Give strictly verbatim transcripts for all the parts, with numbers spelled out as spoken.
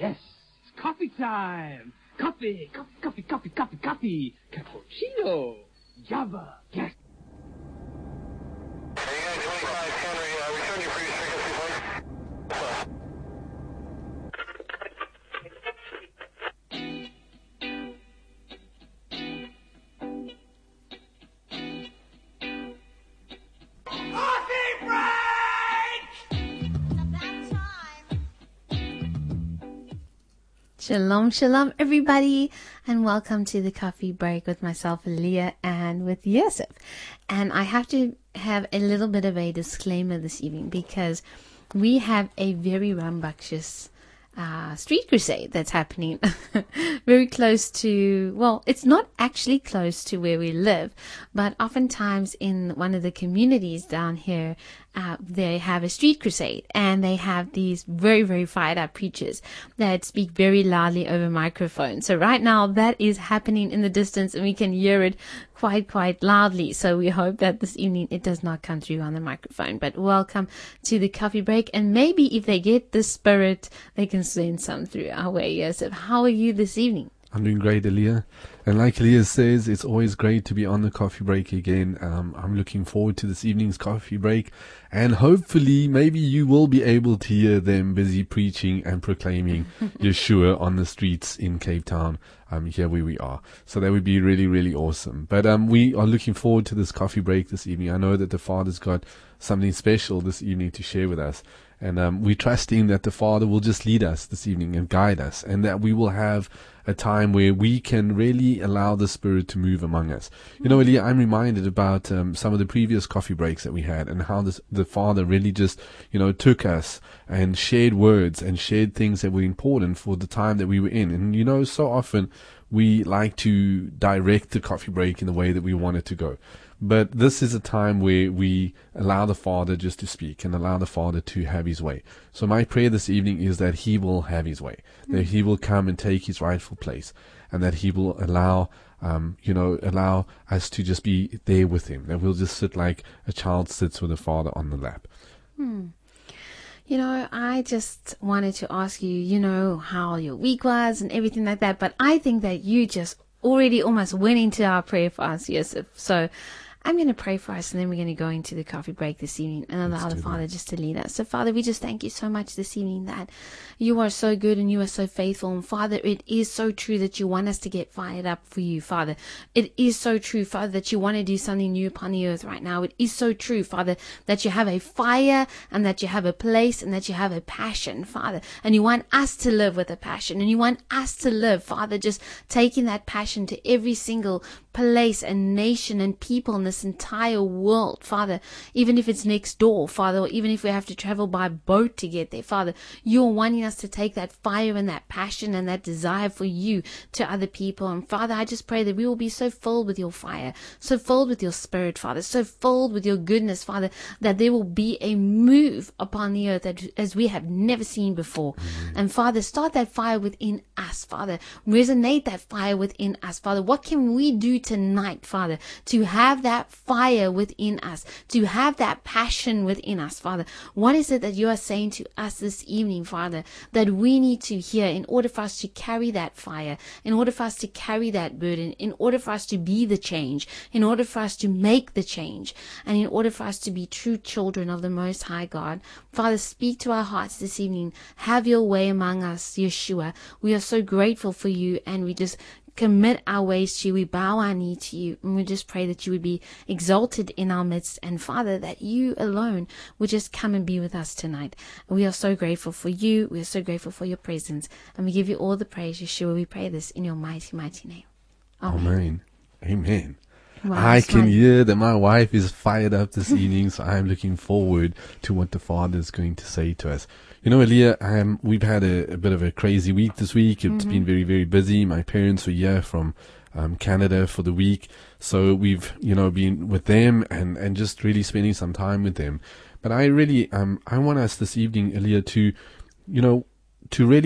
Yes, it's coffee time. Coffee, coffee, coffee, coffee, coffee, coffee. Cappuccino. Java. Yes. twenty-five Henry, uh, return your previous frequency, please. Shalom, shalom, everybody, and welcome to the Coffee Break with myself, Leah, and with Yosef. And I have to have a little bit of a disclaimer this evening because we have a very rambunctious uh, street crusade that's happening very close to, well, it's not actually close to where we live, but oftentimes in one of the communities down here, Uh, they have a street crusade, and they have these very, very fired up preachers that speak very loudly over microphones. So right now that is happening in the distance, and we can hear it quite, quite loudly. So we hope that this evening it does not come through on the microphone. But welcome to the coffee break, and maybe if they get the spirit, they can send some through our way. Yosef, how are you this evening? I'm doing great, Elia. And like Elia says, it's always great to be on the coffee break again. Um, I'm looking forward to this evening's coffee break. And hopefully, maybe you will be able to hear them busy preaching and proclaiming Yeshua on the streets in Cape Town, um, here where we are. So that would be really, really awesome. But um, we are looking forward to this coffee break this evening. I know that the Father's got something special this evening to share with us. And um, we're trusting that the Father will just lead us this evening and guide us, and that we will have a time where we can really allow the Spirit to move among us. You know, Elia, I'm reminded about um, some of the previous coffee breaks that we had, and how this, the Father really just, you know, took us and shared words and shared things that were important for the time that we were in. And, you know, so often we like to direct the coffee break in the way that we want it to go. But this is a time where we allow the Father just to speak and allow the Father to have his way. So my prayer this evening is that he will have his way, mm-hmm. that he will come and take his rightful place, and that he will allow, um, you know, allow us to just be there with him, that we'll just sit like a child sits with a father on the lap. Hmm. You know, I just wanted to ask you, you know, how your week was and everything like that, but I think that you just already almost went into our prayer for us, Yosef. So I'm going to pray for us, and then we're going to go into the coffee break this evening and allow the Father just to lead us. So, Father, we just thank you so much this evening that you are so good and you are so faithful. And, Father, it is so true that you want us to get fired up for you, Father. It is so true, Father, that you want to do something new upon the earth right now. It is so true, Father, that you have a fire and that you have a place and that you have a passion, Father. And you want us to live with a passion, and you want us to live, Father, just taking that passion to every single place and nation and people in this entire world, Father, even if it's next door, Father, or even if we have to travel by boat to get there, Father, you're wanting us to take that fire and that passion and that desire for you to other people. And Father, I just pray that we will be so filled with your fire, so filled with your Spirit, Father, so filled with your goodness, Father, that there will be a move upon the earth that, as we have never seen before. Mm-hmm. And Father, start that fire within us, Father, resonate that fire within us, Father. What can we do tonight, Father, to have that fire within us, to have that passion within us, Father? What is it that you are saying to us this evening, Father, that we need to hear in order for us to carry that fire, in order for us to carry that burden, in order for us to be the change, in order for us to make the change, and in order for us to be true children of the Most High God? Father, speak to our hearts this evening. Have your way among us, Yeshua. We are so grateful for you, and we just commit our ways to you. We bow our knee to you, and we just pray that you would be exalted in our midst, and Father, that you alone would just come and be with us tonight. We are so grateful for you. We are so grateful for your presence, and we give you all the praise, Yeshua. We pray this in your mighty, mighty name. Amen. Amen. Amen. Wow, I can right. hear that my wife is fired up this evening, so I'm looking forward to what the Father is going to say to us. You know, Elia, um, we've had a, a bit of a crazy week this week. It's mm-hmm. been very, very busy. My parents were here from um, Canada for the week, so we've, you know, been with them and, and just really spending some time with them. But I really, um, I want us this evening, Elia, to, you know, to really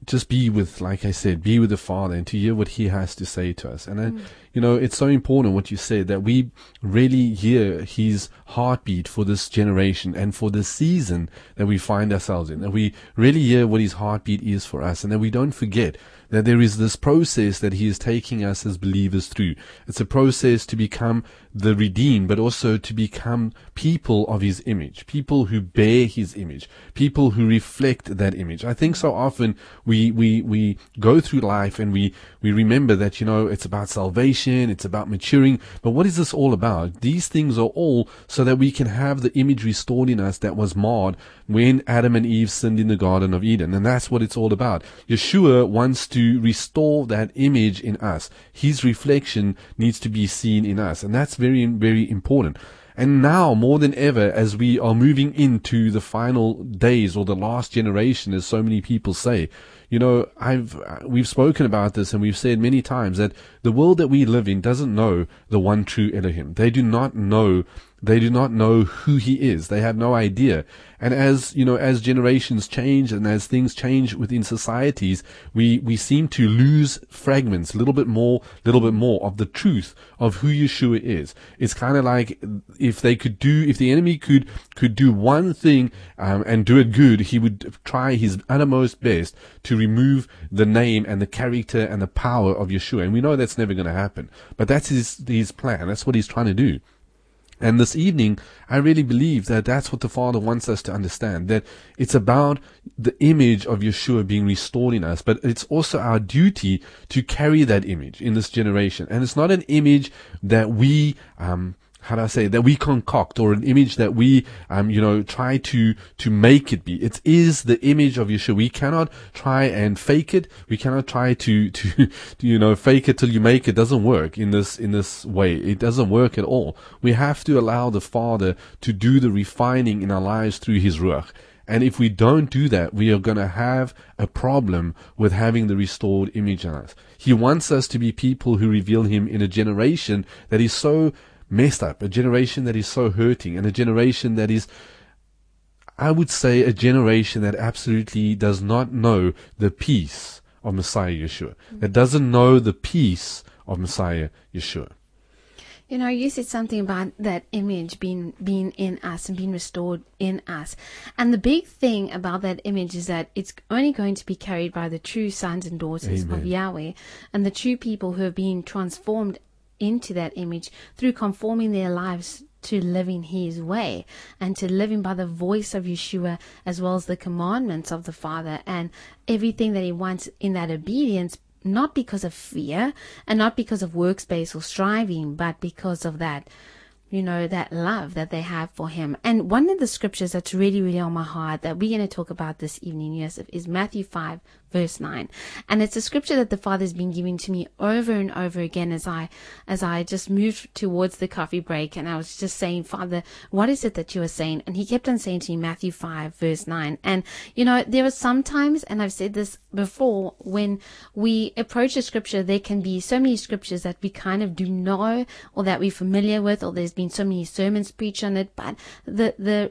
just be with, like I said, be with the Father and to hear what He has to say to us. And, mm. I, you know, it's so important what you said, that we really hear His heartbeat for this generation and for this season that we find ourselves in, that we really hear what His heartbeat is for us, and that we don't forget that there is this process that He is taking us as believers through. It's a process to become the redeemed, but also to become people of His image, people who bear His image, people who reflect that image. I think so often we, we, we go through life and we, we remember that, you know, it's about salvation, it's about maturing, but what is this all about? These things are all so that we can have the image restored in us that was marred when Adam and Eve sinned in the Garden of Eden. And that's what it's all about. Yeshua wants to restore that image in us. His reflection needs to be seen in us. And that's very, very important. And now, more than ever, as we are moving into the final days or the last generation, as so many people say, you know, I've, we've spoken about this and we've said many times that the world that we live in doesn't know the one true Elohim. They do not know They do not know who He is. They have no idea. And as, you know, as generations change and as things change within societies, we, we seem to lose fragments, a little bit more, little bit more of the truth of who Yeshua is. It's kind of like if they could do, if the enemy could, could do one thing, um, and do it good, he would try his uttermost best to remove the name and the character and the power of Yeshua. And we know that's never going to happen. But that's his, his plan. That's what he's trying to do. And this evening, I really believe that that's what the Father wants us to understand, that it's about the image of Yeshua being restored in us, but it's also our duty to carry that image in this generation. And it's not an image that we, um, how do I say, that we concoct, or an image that we, um, you know, try to, to make it be. It is the image of Yeshua. We cannot try and fake it. We cannot try to, to, to, you know, fake it till you make it. It doesn't work in this, in this way. It doesn't work at all. We have to allow the Father to do the refining in our lives through His Ruach. And if we don't do that, we are going to have a problem with having the restored image in us. He wants us to be people who reveal Him in a generation that is so messed up, a generation that is so hurting, and a generation that is, I would say, a generation that absolutely does not know the peace of Messiah Yeshua, that doesn't know the peace of Messiah Yeshua. You know, you said something about that image being being in us and being restored in us. And the big thing about that image is that it's only going to be carried by the true sons and daughters Amen. Of Yahweh, and the true people who have been transformed into that image through conforming their lives to living His way and to living by the voice of Yeshua, as well as the commandments of the Father and everything that He wants in that obedience, not because of fear and not because of works-based or striving, but because of that, you know, that love that they have for Him. And one of the scriptures that's really, really on my heart that we're going to talk about this evening, Yosef, is Matthew five, verse nine. And it's a scripture that the Father's been giving to me over and over again as I, as I just moved towards the coffee break. And I was just saying, Father, what is it that you are saying? And He kept on saying to me, Matthew five, verse nine. And, you know, there are sometimes, and I've said this before, when we approach a scripture, there can be so many scriptures that we kind of do know, or that we're familiar with, or there's been so many sermons preached on it. But the, the,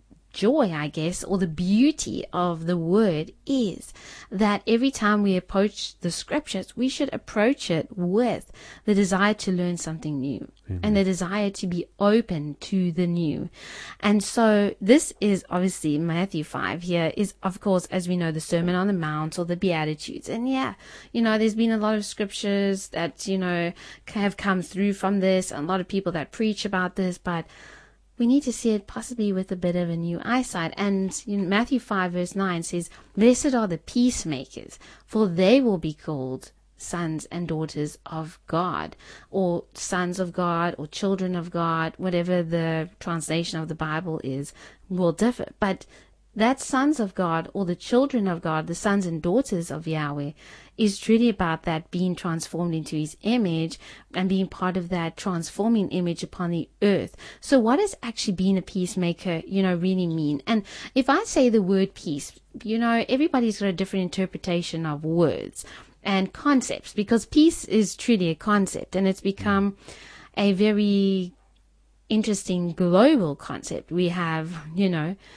joy, I guess, or the beauty of the word is that every time we approach the scriptures, we should approach it with the desire to learn something new. Amen. And the desire to be open to the new. And so this is obviously Matthew five here is, of course, as we know, the Sermon on the Mount or the Beatitudes. And yeah, you know, there's been a lot of scriptures that, you know, have come through from this, and a lot of people that preach about this, but we need to see it possibly with a bit of a new eyesight. And you know, Matthew five verse nine says, "Blessed are the peacemakers, for they will be called sons and daughters of God," or sons of God, or children of God, whatever the translation of the Bible is, will differ. But that sons of God, or the children of God, the sons and daughters of Yahweh, is truly about that being transformed into His image and being part of that transforming image upon the earth. So what does actually being a peacemaker, you know, really mean? And if I say the word peace, you know, everybody's got a different interpretation of words and concepts, because peace is truly a concept, and it's become a very interesting global concept. We have, you know,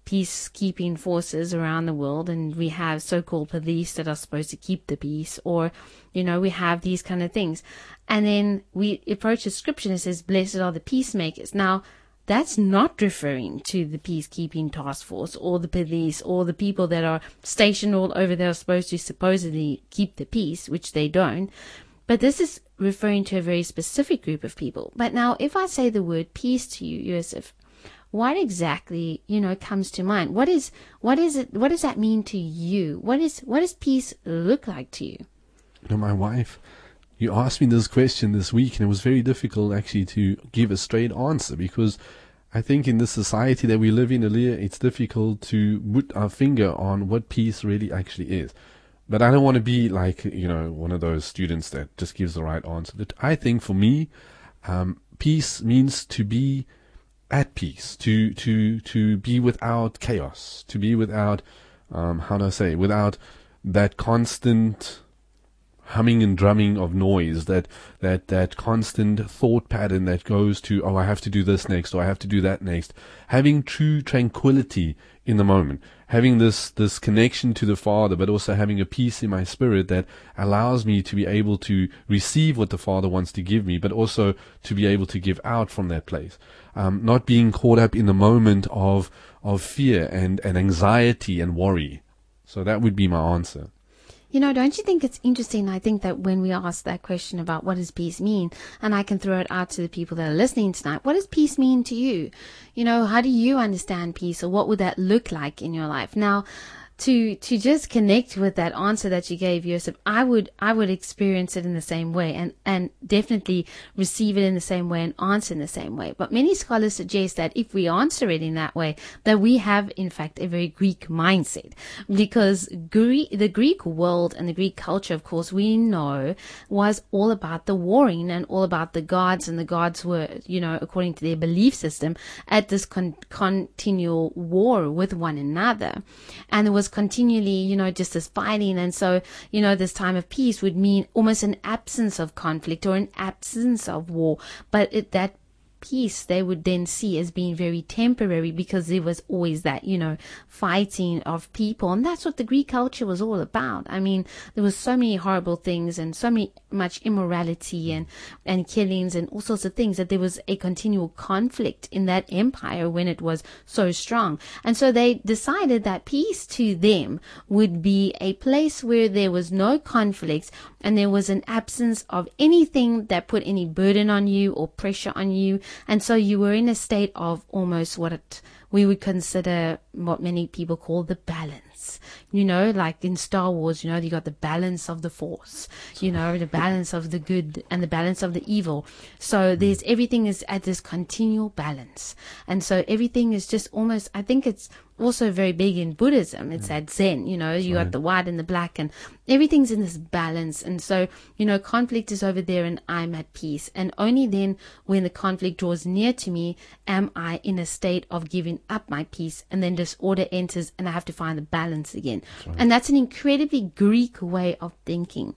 peacekeeping forces around the world, and we have so-called police that are supposed to keep the peace, or, you know, we have these kind of things. And then we approach the scripture and it says, blessed are the peacemakers. Now, that's not referring to the peacekeeping task force or the police or the people that are stationed all over there are supposed to supposedly keep the peace, which they don't. But this is referring to a very specific group of people. But now, if I say the word peace to you, Yosef, what exactly, you know, comes to mind? What is, what is it, what does that mean to you? What is, what does peace look like to you? You know, my wife, you asked me this question this week, and it was very difficult actually to give a straight answer, because I think in this society that we live in, Aaliyah, it's difficult to put our finger on what peace really actually is. But I don't want to be like, you know, one of those students that just gives the right answer. But I think for me, um, peace means to be at peace, to to to be without chaos, to be without, um, how do I say, without that constant humming and drumming of noise, that that that constant thought pattern that goes to, oh, I have to do this next, or I have to do that next. Having true tranquility in the moment, having this this connection to the Father, but also having a peace in my spirit that allows me to be able to receive what the Father wants to give me, but also to be able to give out from that place. Um, not being caught up in the moment of of fear and, and anxiety and worry. So that would be my answer. You know, don't you think it's interesting? I think that when we ask that question about what does peace mean, and I can throw it out to the people that are listening tonight, what does peace mean to you? You know, how do you understand peace, or what would that look like in your life? Now, to to just connect with that answer that you gave, Yosef, I would I would experience it in the same way, and, and definitely receive it in the same way and answer in the same way. But many scholars suggest that if we answer it in that way, that we have, in fact, a very Greek mindset. Because Greek, the Greek world and the Greek culture, of course, we know was all about the warring and all about the gods, and the gods were, you know, according to their belief system, at this con- continual war with one another. And there was continually, you know, just this fighting. And so, you know, this time of peace would mean almost an absence of conflict or an absence of war. But it, that peace they would then see as being very temporary, because there was always that, you know, fighting of people. And that's what the Greek culture was all about. I mean, there was so many horrible things and so many much immorality and, and killings and all sorts of things, that there was a continual conflict in that empire when it was so strong. And so they decided that peace to them would be a place where there was no conflict, and there was an absence of anything that put any burden on you or pressure on you. And so you were in a state of almost what it, we would consider what many people call the balance. You know, like in Star Wars, you know, you got the balance of the Force, you know, the balance of the good and the balance of the evil. So there's, everything is at this continual balance. And so everything is just almost, I think it's also very big in Buddhism. It's at Zen, you know, you right. got the white and the black, and everything's in this balance. And so, you know, conflict is over there and I'm at peace. And only then, when the conflict draws near to me, am I in a state of giving up my peace, and then disorder enters and I have to find the balance again. Right. And that's an incredibly Greek way of thinking.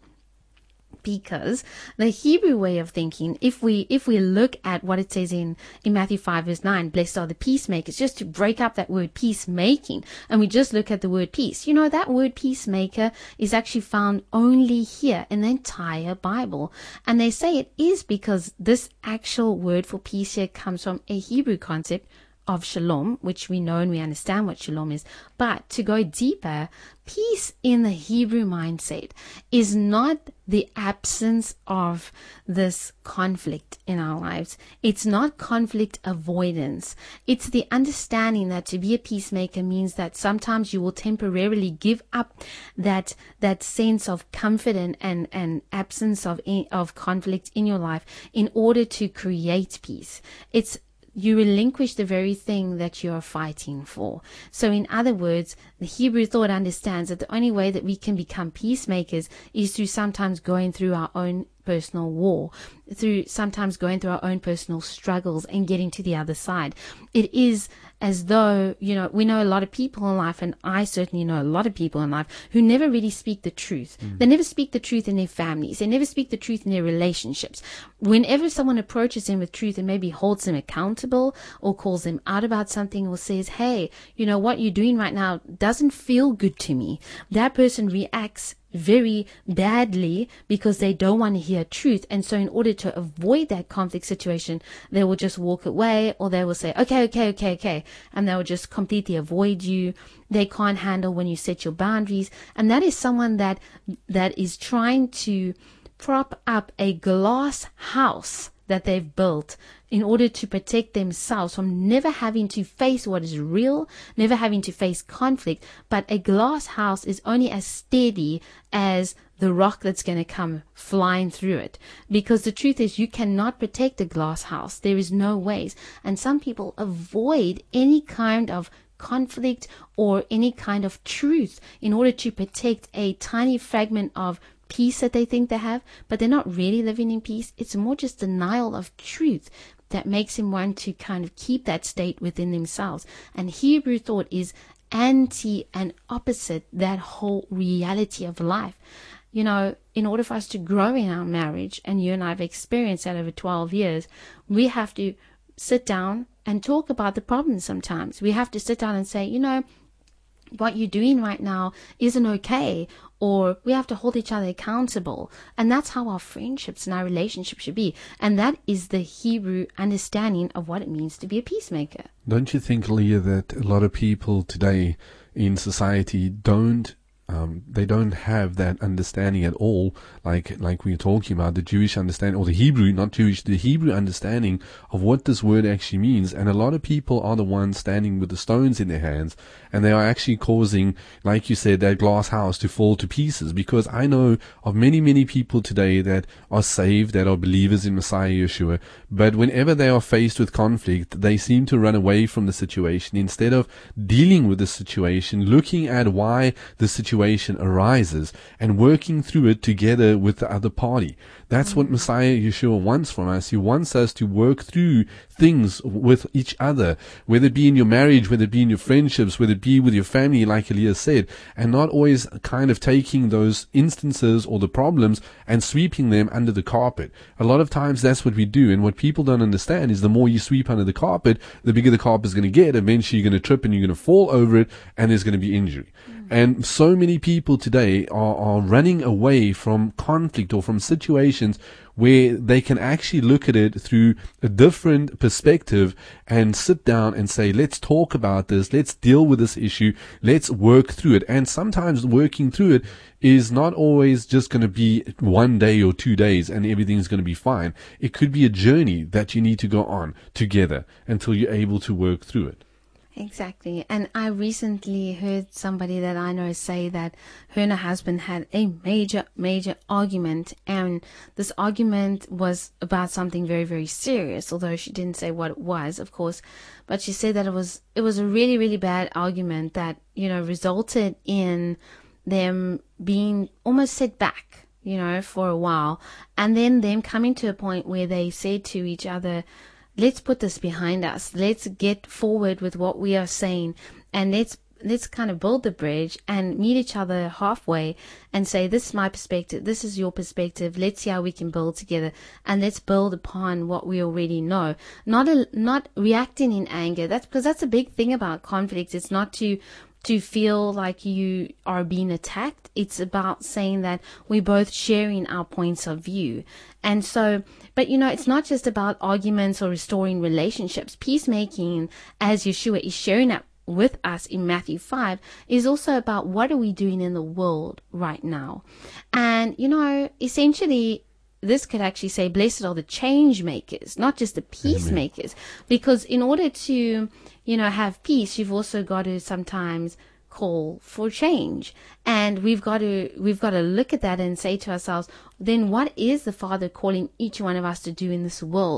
Because the Hebrew way of thinking, if we if we look at what it says in, in Matthew five verse nine, blessed are the peacemakers, just to break up that word peacemaking, and we just look at the word peace. You know, that word peacemaker is actually found only here in the entire Bible. And they say it is because this actual word for peace here comes from a Hebrew concept of shalom, which we know and we understand what shalom is. But to go deeper, peace in the Hebrew mindset is not the absence of this conflict in our lives. It's not conflict avoidance. It's the understanding that to be a peacemaker means that sometimes you will temporarily give up that that sense of comfort and, and, and absence of, of conflict in your life in order to create peace. It's you relinquish the very thing that you are fighting for. So in other words, the Hebrew thought understands that the only way that we can become peacemakers is through sometimes going through our own personal war, through sometimes going through our own personal struggles and getting to the other side. It is as though, you know, we know a lot of people in life, and I certainly know a lot of people in life who never really speak the truth. Mm. They never speak the truth in their families. They never speak the truth in their relationships. Whenever someone approaches them with truth and maybe holds them accountable or calls them out about something or says, hey, you know, what you're doing right now doesn't feel good to me, that person reacts very badly because they don't want to hear truth. And so in order to avoid that conflict situation, they will just walk away, or they will say, okay, okay, okay, okay. And they will just completely avoid you. They can't handle when you set your boundaries. And that is someone that, that is trying to prop up a glass house that they've built in order to protect themselves from never having to face what is real, never having to face conflict. But a glass house is only as steady as the rock that's going to come flying through it. Because the truth is, you cannot protect a glass house. There is no ways. And some people avoid any kind of conflict or any kind of truth in order to protect a tiny fragment of peace that they think they have, but they're not really living in peace. It's more just denial of truth that makes them want to kind of keep that state within themselves. And Hebrew thought is anti and opposite that whole reality of life. You know, in order for us to grow in our marriage, and you and I have experienced that over twelve years, we have to sit down and talk about the problems sometimes. We have to sit down and say, you know, what you're doing right now isn't okay, or we have to hold each other accountable. And that's how our friendships and our relationships should be. And that is the Hebrew understanding of what it means to be a peacemaker. Don't you think, Leah, that a lot of people today in society don't Um, they don't have that understanding at all, like like we were talking about, the Jewish understanding, or the Hebrew, not Jewish, the Hebrew understanding of what this word actually means. And a lot of people are the ones standing with the stones in their hands, and they are actually causing, like you said, that glass house to fall to pieces. Because I know of many, many people today that are saved, that are believers in Messiah Yeshua, but whenever they are faced with conflict, they seem to run away from the situation instead of dealing with the situation, looking at why the situation arises and working through it together with the other party. That's mm-hmm. what Messiah Yeshua wants from us. He wants us to work through things with each other, whether it be in your marriage, whether it be in your friendships, whether it be with your family, like Elias said, and not always kind of taking those instances or the problems and sweeping them under the carpet. A lot of times that's what we do, and what people don't understand is the more you sweep under the carpet, the bigger the carpet is going to get. Eventually you're going to trip and you're going to fall over it, and there's going to be injury. Mm-hmm. And so many people today are, are running away from conflict or from situations where they can actually look at it through a different perspective and sit down and say, let's talk about this, let's deal with this issue, let's work through it. And sometimes working through it is not always just going to be one day or two days and everything's going to be fine. It could be a journey that you need to go on together until you're able to work through it. Exactly. And I recently heard somebody that I know say that her and her husband had a major, major argument. And this argument was about something very, very serious, although she didn't say what it was, of course. But she said that it was, it was a really, really bad argument that, you know, resulted in them being almost set back, you know, for a while. And then them coming to a point where they said to each other, let's put this behind us. Let's get forward with what we are saying, and let's let's kind of build the bridge and meet each other halfway and say, this is my perspective, this is your perspective. Let's see how we can build together, and let's build upon what we already know. Not a, not reacting in anger. That's because that's a big thing about conflict. It's not to to feel like you are being attacked. It's about saying that we're both sharing our points of view. And so, but you know, it's not just about arguments or restoring relationships. Peacemaking, as Yeshua is sharing that with us in Matthew five, is also about what are we doing in the world right now. And, you know, essentially, this could actually say, blessed are the change makers, not just the peacemakers. Amen. Because in order to, you know, have peace, you've also got to sometimes call for change. And we've got to, we've got to look at that and say to ourselves, then what is the Father calling each one of us to do in this world?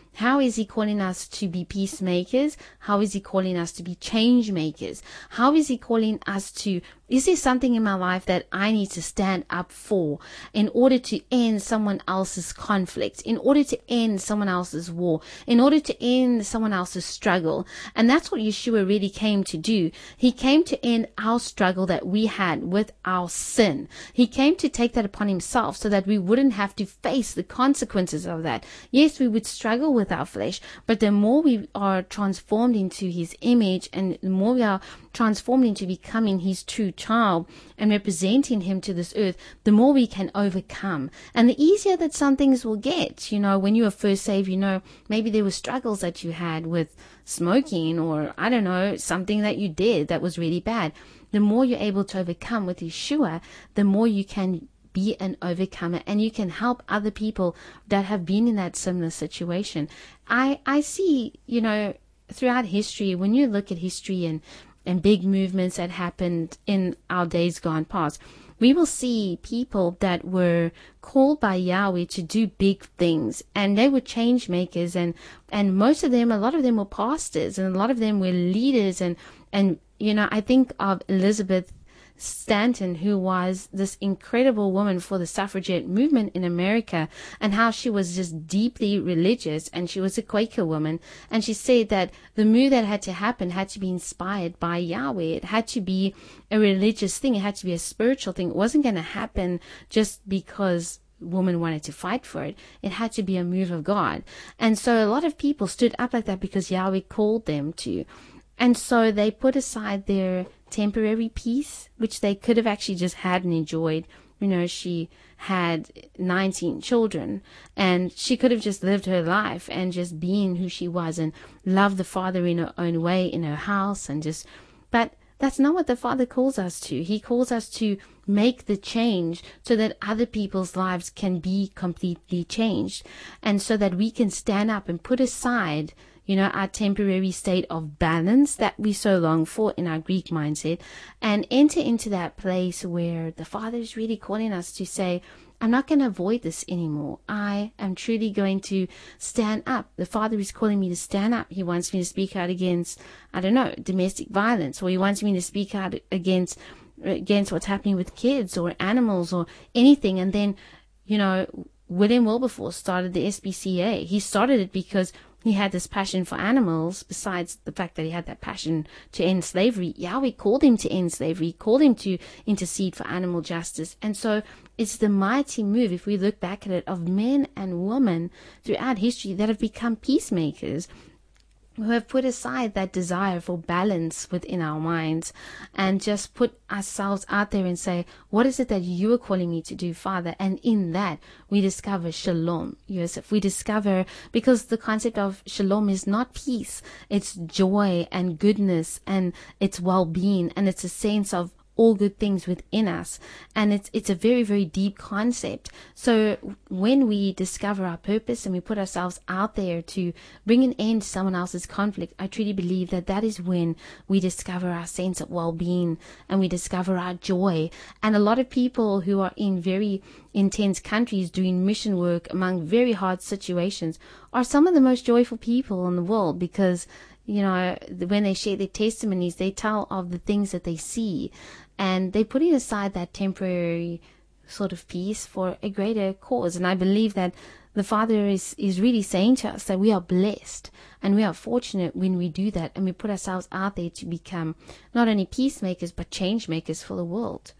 How is he calling us to be peacemakers? How is he calling us to be change makers? How is he calling us to, is there something in my life that I need to stand up for in order to end someone else's conflict, in order to end someone else's war, in order to end someone else's struggle? And that's what Yeshua really came to do. He came to end our struggle that we had with our sin. He came to take that upon himself so that we wouldn't have to face the consequences of that. Yes, we would struggle with our flesh, but the more we are transformed into his image, and the more we are transformed into becoming his true child and representing him to this earth, the more we can overcome. And the easier that some things will get. You know, when you were first saved, you know, maybe there were struggles that you had with smoking, or I don't know, something that you did that was really bad. The more you're able to overcome with Yeshua, the more you can be an overcomer, and you can help other people that have been in that similar situation. I I see, you know, throughout history, when you look at history and and big movements that happened in our days gone past, we will see people that were called by Yahweh to do big things, and they were change makers, and and most of them, a lot of them were pastors, and a lot of them were leaders, and and you know, I think of Elizabeth Stanton, who was this incredible woman for the suffragette movement in America, and how she was just deeply religious, and she was a Quaker woman, and she said that the move that had to happen had to be inspired by Yahweh. It had to be a religious thing. It had to be a spiritual thing. It wasn't going to happen just because women wanted to fight for it. It had to be a move of God. And so a lot of people stood up like that because Yahweh called them to. And so they put aside their temporary peace, which they could have actually just had and enjoyed. You know, she had nineteen children, and she could have just lived her life and just been who she was and loved the Father in her own way in her house, and just, but that's not what the Father calls us to. He calls us to make the change so that other people's lives can be completely changed, and so that we can stand up and put aside, you know, our temporary state of balance that we so long for in our Greek mindset, and enter into that place where the Father is really calling us to say, I'm not going to avoid this anymore. I am truly going to stand up. The Father is calling me to stand up. He wants me to speak out against, I don't know, domestic violence, or he wants me to speak out against against what's happening with kids or animals or anything. And then, you know, William Wilberforce started the S P C A. He started it because he had this passion for animals. Besides the fact that he had that passion to end slavery, Yahweh called him to end slavery. He called him to intercede for animal justice. And so it's the mighty move, if we look back at it, of men and women throughout history that have become peacemakers, who have put aside that desire for balance within our minds and just put ourselves out there and say, what is it that you are calling me to do, Father? And in that, we discover shalom, Yosef. We discover, because the concept of shalom is not peace, it's joy and goodness, and it's well-being, and it's a sense of all good things within us, and it's it's a very, very deep concept. So when we discover our purpose and we put ourselves out there to bring an end to someone else's conflict, I truly believe that that is when we discover our sense of well-being and we discover our joy. And a lot of people who are in very intense countries doing mission work among very hard situations are some of the most joyful people in the world, because, you know, when they share their testimonies, they tell of the things that they see, and they're putting aside that temporary sort of peace for a greater cause. And I believe that the Father is, is really saying to us that we are blessed and we are fortunate when we do that, and we put ourselves out there to become not only peacemakers but change makers for the world.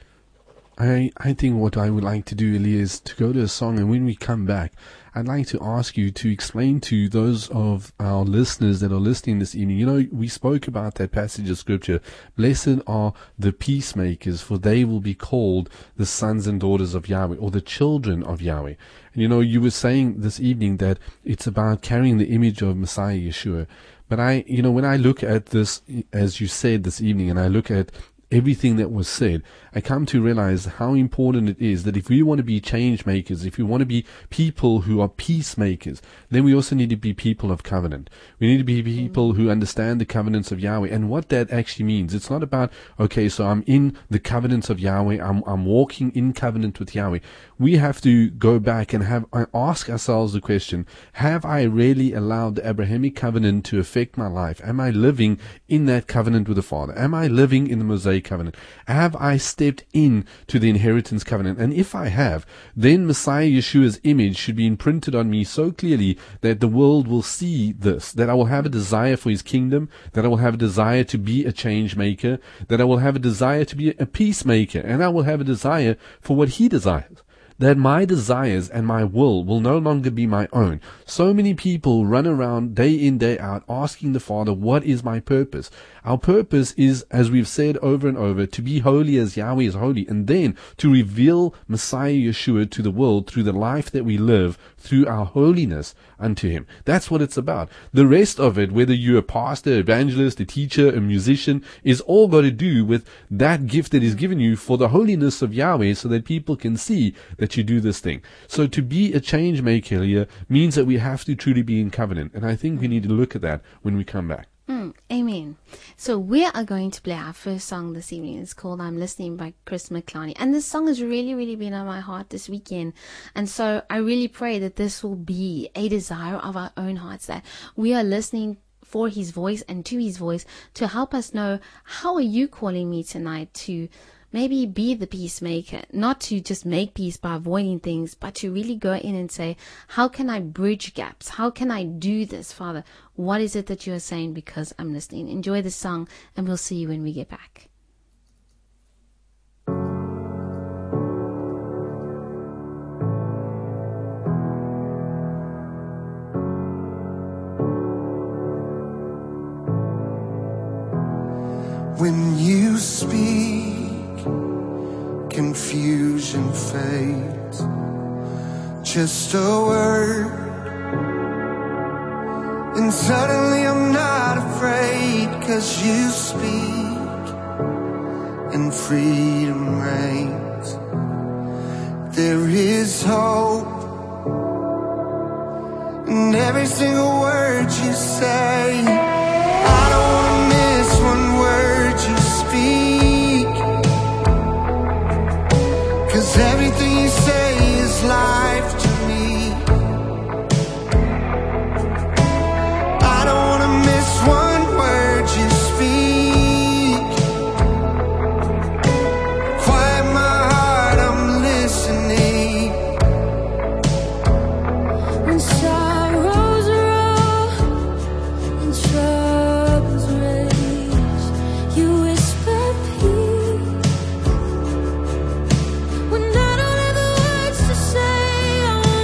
I, I think what I would like to do, Eli, is to go to a song, and when we come back, I'd like to ask you to explain to those of our listeners that are listening this evening. You know, we spoke about that passage of scripture. Blessed are the peacemakers, for they will be called the sons and daughters of Yahweh, or the children of Yahweh. And you know, you were saying this evening that it's about carrying the image of Messiah Yeshua. But I, you know, when I look at this, as you said this evening, and I look at everything that was said, I come to realize how important it is that if we want to be change makers, if we want to be people who are peacemakers, then we also need to be people of covenant. We need to be people who understand the covenants of Yahweh and what that actually means. It's not about, okay, so I'm in the covenants of Yahweh, I'm, I'm walking in covenant with Yahweh. We have to go back and have ask ourselves the question, have I really allowed the Abrahamic covenant to affect my life? Am I living in that covenant with the Father? Am I living in the Mosaic covenant? Have I stepped in to the inheritance covenant? And if I have, then Messiah Yeshua's image should be imprinted on me so clearly that the world will see this, that I will have a desire for his kingdom, that I will have a desire to be a change maker, that I will have a desire to be a peacemaker, and I will have a desire for what he desires. That my desires and my will will no longer be my own. So many people run around day in, day out asking the Father, what is my purpose? Our purpose is, as we've said over and over, to be holy as Yahweh is holy, and then to reveal Messiah Yeshua to the world through the life that we live, through our holiness unto him. That's what it's about. The rest of it, whether you're a pastor, evangelist, a teacher, a musician, is all got to do with that gift that is given you for the holiness of Yahweh, so that people can see that you do this thing. So to be a change maker here means that we have to truly be in covenant, and I think we need to look at that when we come back. Mm, amen. So we are going to play our first song this evening. It's called I'm Listening by Chris McClarney. And this song has really, really been on my heart this weekend. And so I really pray that this will be a desire of our own hearts, that we are listening for his voice and to his voice to help us know, how are you calling me tonight to maybe be the peacemaker, not to just make peace by avoiding things, but to really go in and say, how can I bridge gaps? How can I do this, Father? What is it that you are saying? Because I'm listening. Enjoy the song, and we'll see you when we get back. When you speak, confusion fades. Just a word, and suddenly I'm not afraid, 'cause you speak and freedom reigns. There is hope in every single word you say. I don't wanna miss one word you speak, 'cause everything you say is life to me. I don't wanna miss one word you speak. Quiet my heart, I'm listening. When sorrows roll and troubles rage, you whisper peace. When I don't have the words to say, I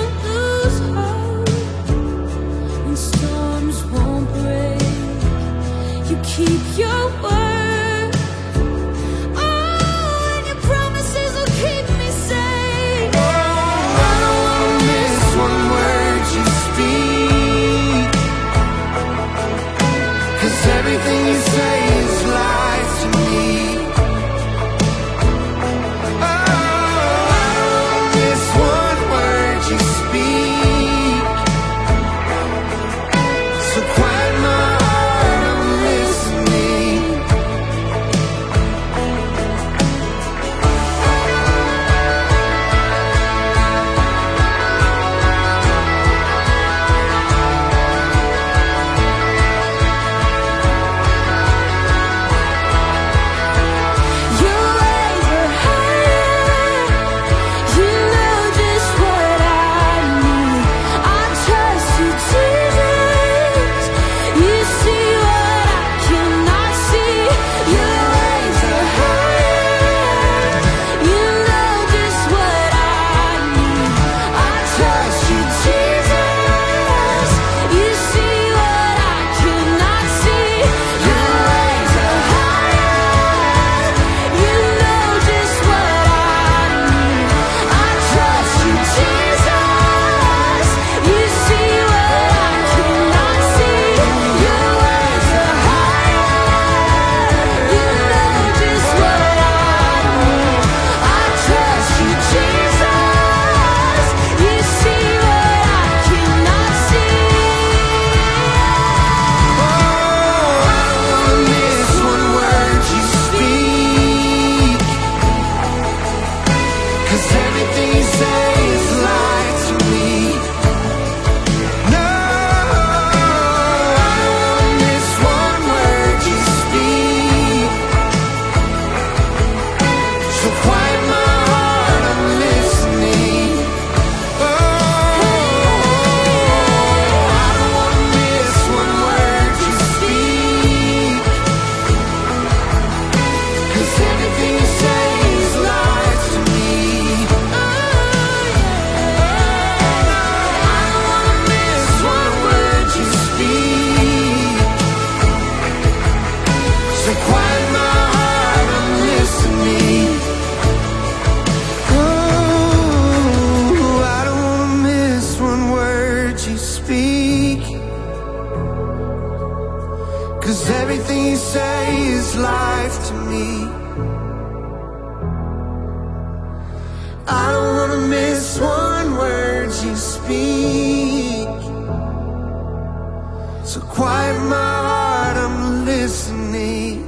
speak. So quiet my heart, I'm listening.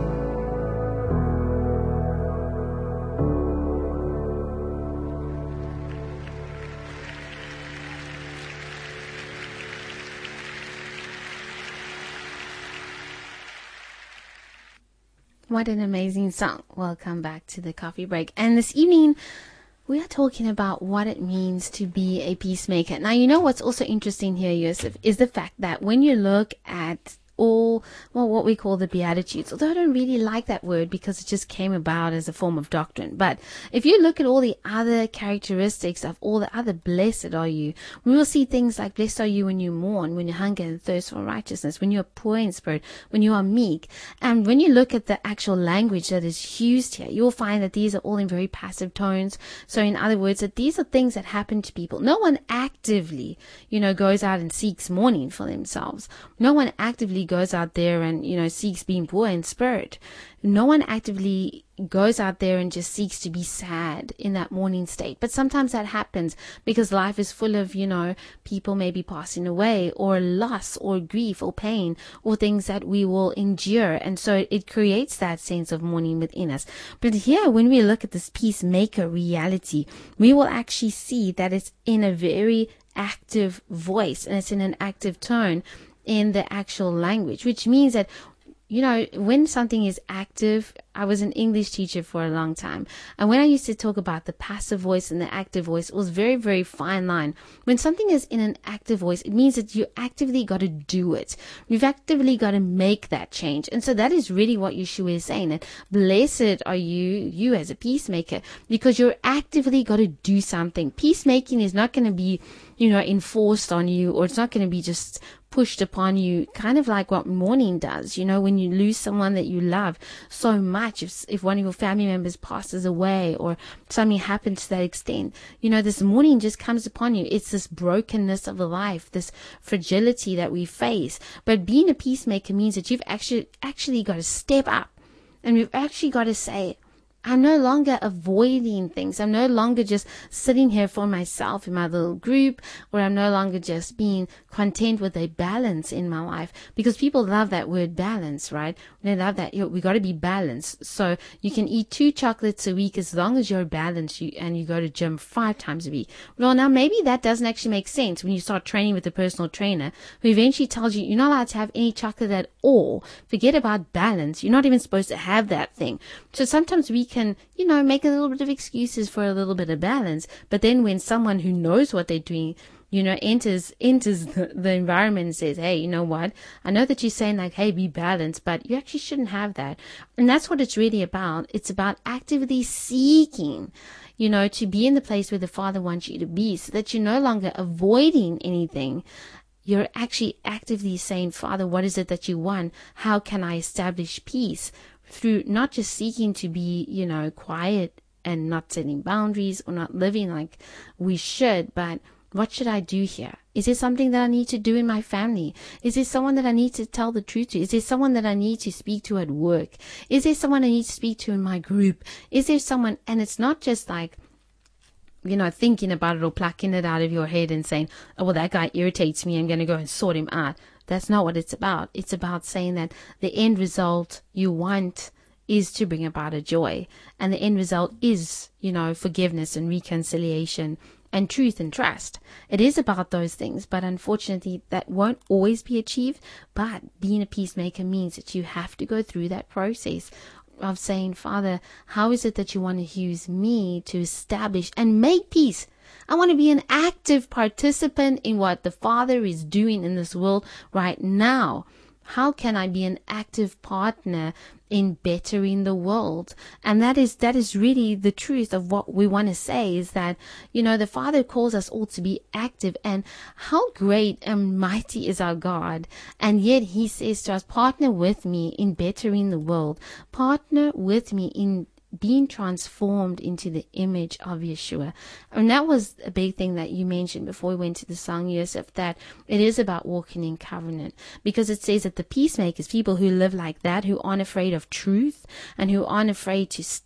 What an amazing song. Welcome back to the coffee break. And this evening, we are talking about what it means to be a peacemaker. Now, you know what's also interesting here, Yosef, is the fact that when you look at all, well, what we call the Beatitudes, although I don't really like that word because it just came about as a form of doctrine. But if you look at all the other characteristics of all the other blessed are you, we will see things like blessed are you when you mourn, when you hunger and thirst for righteousness, when you are poor in spirit, when you are meek. And when you look at the actual language that is used here, you will find that these are all in very passive tones. So in other words, that these are things that happen to people. No one actively, you know, goes out and seeks mourning for themselves. No one actively goes out there and, you know, seeks being poor in spirit. No one actively goes out there and just seeks to be sad in that mourning state. But sometimes that happens because life is full of, you know, people maybe passing away, or loss, or grief, or pain, or things that we will endure. And so it creates that sense of mourning within us. But here, when we look at this peacemaker reality, we will actually see that it's in a very active voice, and it's in an active tone in the actual language, which means that, you know, when something is active, I was an English teacher for a long time. And when I used to talk about the passive voice and the active voice, it was very, very fine line. When something is in an active voice, it means that you actively got to do it. You've actively got to make that change. And so that is really what Yeshua is saying. That blessed are you, you as a peacemaker, because you're actively got to do something. Peacemaking is not going to be, you know, enforced on you, or it's not going to be just pushed upon you, kind of like what mourning does. You know, when you lose someone that you love so much, if, if one of your family members passes away or something happens to that extent, you know, this mourning just comes upon you. It's this brokenness of life, this fragility that we face. But being a peacemaker means that you've actually actually got to step up, and we've actually got to say, I'm no longer avoiding things. I'm no longer just sitting here for myself in my little group, or I'm no longer just being content with a balance in my life, because people love that word balance, right? They love that. You know, we got to be balanced. So you can eat two chocolates a week as long as you're balanced, you, and you go to gym five times a week. Well, now maybe that doesn't actually make sense when you start training with a personal trainer who eventually tells you you're not allowed to have any chocolate at all. Forget about balance. You're not even supposed to have that thing. So sometimes we can can, you know, make a little bit of excuses for a little bit of balance. But then when someone who knows what they're doing, you know, enters enters the, the environment and says, hey, you know what? I know that you're saying like, hey, be balanced, but you actually shouldn't have that. And that's what it's really about. It's about actively seeking, you know, to be in the place where the Father wants you to be, so that you're no longer avoiding anything. You're actually actively saying, Father, what is it that you want? How can I establish peace? Through not just seeking to be, you know, quiet and not setting boundaries or not living like we should, but what should I do here? Is there something that I need to do in my family? Is there someone that I need to tell the truth to? Is there someone that I need to speak to at work? Is there someone I need to speak to in my group? Is there someone, and it's not just like, you know, thinking about it or plucking it out of your head and saying, oh, well, that guy irritates me, I'm going to go and sort him out. That's not what it's about. It's about saying that the end result you want is to bring about a joy. And the end result is, you know, forgiveness and reconciliation and truth and trust. It is about those things, but unfortunately that won't always be achieved. But being a peacemaker means that you have to go through that process of saying, Father, how is it that you want to use me to establish and make peace? I want to be an active participant in what the Father is doing in this world right now. How can I be an active partner in bettering the world? And that is that is really the truth of what we want to say, is that, you know, the Father calls us all to be active. And how great and mighty is our God. And yet he says to us, partner with me in bettering the world. Partner with me in being transformed into the image of Yeshua. And that was a big thing that you mentioned before we went to the song, Yosef, that it is about walking in covenant, because it says that the peacemakers, people who live like that, who aren't afraid of truth and who aren't afraid to stand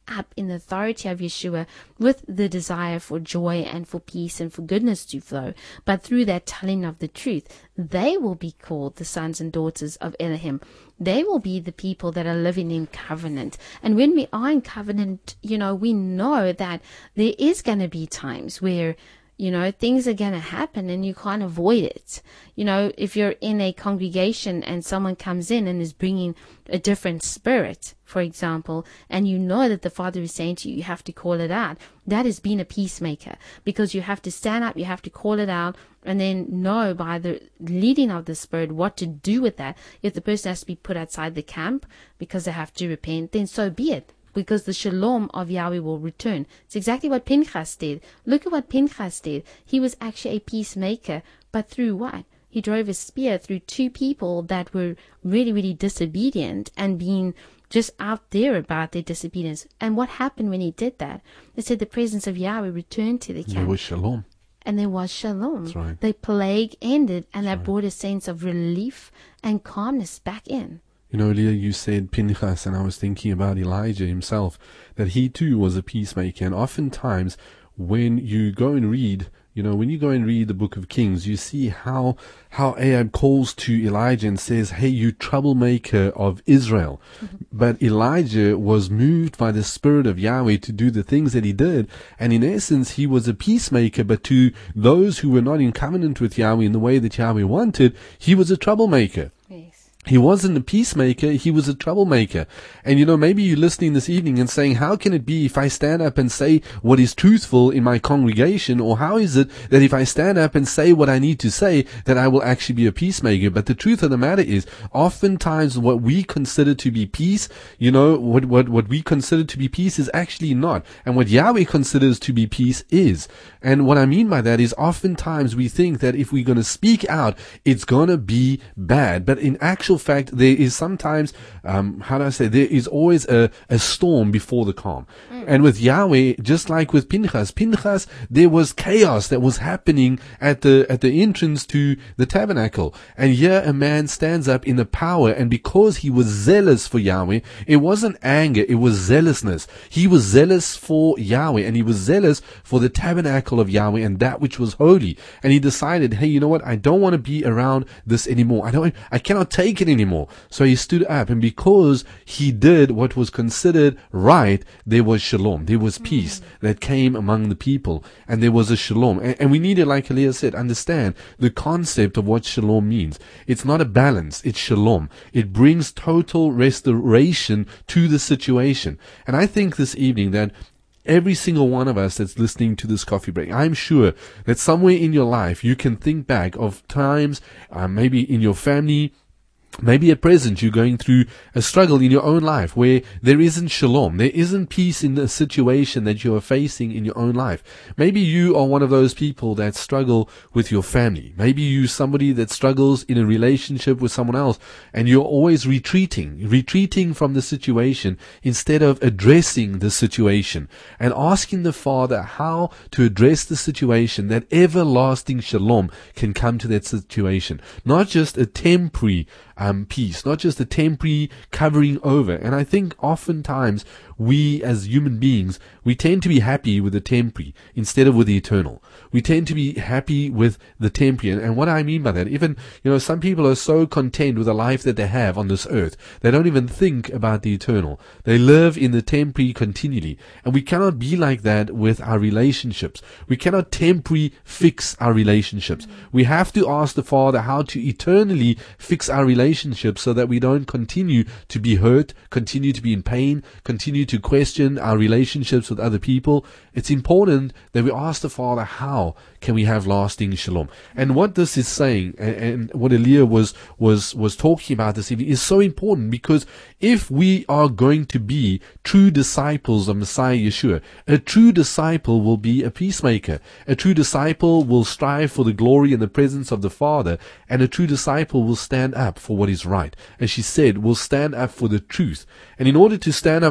up in the authority of Yeshua with the desire for joy and for peace and for goodness to flow, but through that telling of the truth, they will be called the sons and daughters of Elohim. They will be the people that are living in covenant. And when we are in covenant, you know, we know that there is going to be times where, you know, things are going to happen and you can't avoid it. You know, if you're in a congregation and someone comes in and is bringing a different spirit, for example, and you know that the Father is saying to you, you have to call it out. That is being a peacemaker, because you have to stand up, you have to call it out, and then know by the leading of the Spirit what to do with that. If the person has to be put outside the camp because they have to repent, then so be it, because the shalom of Yahweh will return. It's exactly what Pinchas did. Look at what Pinchas did. He was actually a peacemaker, but through what? He drove a spear through two people that were really, really disobedient and being just out there about their disobedience. And what happened when he did that? They said the presence of Yahweh returned to the camp. There was shalom. And there was shalom. That's right. The plague ended, and That's that right. brought a sense of relief and calmness back in. You know, Leah, you said Pinchas, and I was thinking about Elijah himself, that he too was a peacemaker. And oftentimes, when you go and read, you know, when you go and read the book of Kings, you see how how Ahab calls to Elijah and says, hey, you troublemaker of Israel. Mm-hmm. But Elijah was moved by the Spirit of Yahweh to do the things that he did. And in essence, he was a peacemaker, but to those who were not in covenant with Yahweh in the way that Yahweh wanted, he was a troublemaker. Yes. He wasn't a peacemaker, he was a troublemaker. And you know, maybe you're listening this evening and saying, how can it be if I stand up and say what is truthful in my congregation? Or how is it that if I stand up and say what I need to say, that I will actually be a peacemaker? But the truth of the matter is, oftentimes what we consider to be peace, you know, what, what, what we consider to be peace is actually not. And what Yahweh considers to be peace is. And what I mean by that is, oftentimes we think that if we're going to speak out, it's going to be bad. But in actual fact, there is sometimes, um, how do I say, there is always a, a storm before the calm. Mm. And with Yahweh, just like with Pinchas, Pinchas, there was chaos that was happening at the, at the entrance to the tabernacle. And here a man stands up in the power, and because he was zealous for Yahweh, it wasn't anger, it was zealousness. He was zealous for Yahweh, and he was zealous for the tabernacle of Yahweh and that which was holy. And he decided, hey, you know what? I don't want to be around this anymore. I don't, I cannot take it anymore. So he stood up, and because he did what was considered right, there was shalom. There was peace that came among the people, and there was a shalom. And, and we need to, like Elias said, understand the concept of what shalom means. It's not a balance, it's shalom. It brings total restoration to the situation. And I think this evening that every single one of us that's listening to this coffee break, I'm sure that somewhere in your life you can think back of times, uh, maybe in your family, maybe at present you're going through a struggle in your own life where there isn't shalom, there isn't peace in the situation that you are facing in your own life. Maybe you are one of those people that struggle with your family. Maybe you're somebody that struggles in a relationship with someone else, and you're always retreating, retreating from the situation instead of addressing the situation and asking the Father how to address the situation, that everlasting shalom can come to that situation. Not just a temporary Um, peace, not just a temporary covering over. And I think oftentimes we as human beings, we tend to be happy with the temporary instead of with the eternal. We tend to be happy with the temporary. And what I mean by that, even, you know, some people are so content with the life that they have on this earth, they don't even think about the eternal. They live in the temporary continually. And we cannot be like that with our relationships. We cannot temporarily fix our relationships. We have to ask the Father how to eternally fix our relationships so that we don't continue to be hurt, continue to be in pain, continue to question our relationships with other people. It's important that we ask the Father, how can we have lasting shalom? And what this is saying, and, and what Elia was, was, was talking about this evening, is so important, because if we are going to be true disciples of Messiah Yeshua, a true disciple will be a peacemaker. A true disciple will strive for the glory and the presence of the Father, and a true disciple will stand up for what is right. As she said, will stand up for the truth. And in order to stand up for the truth,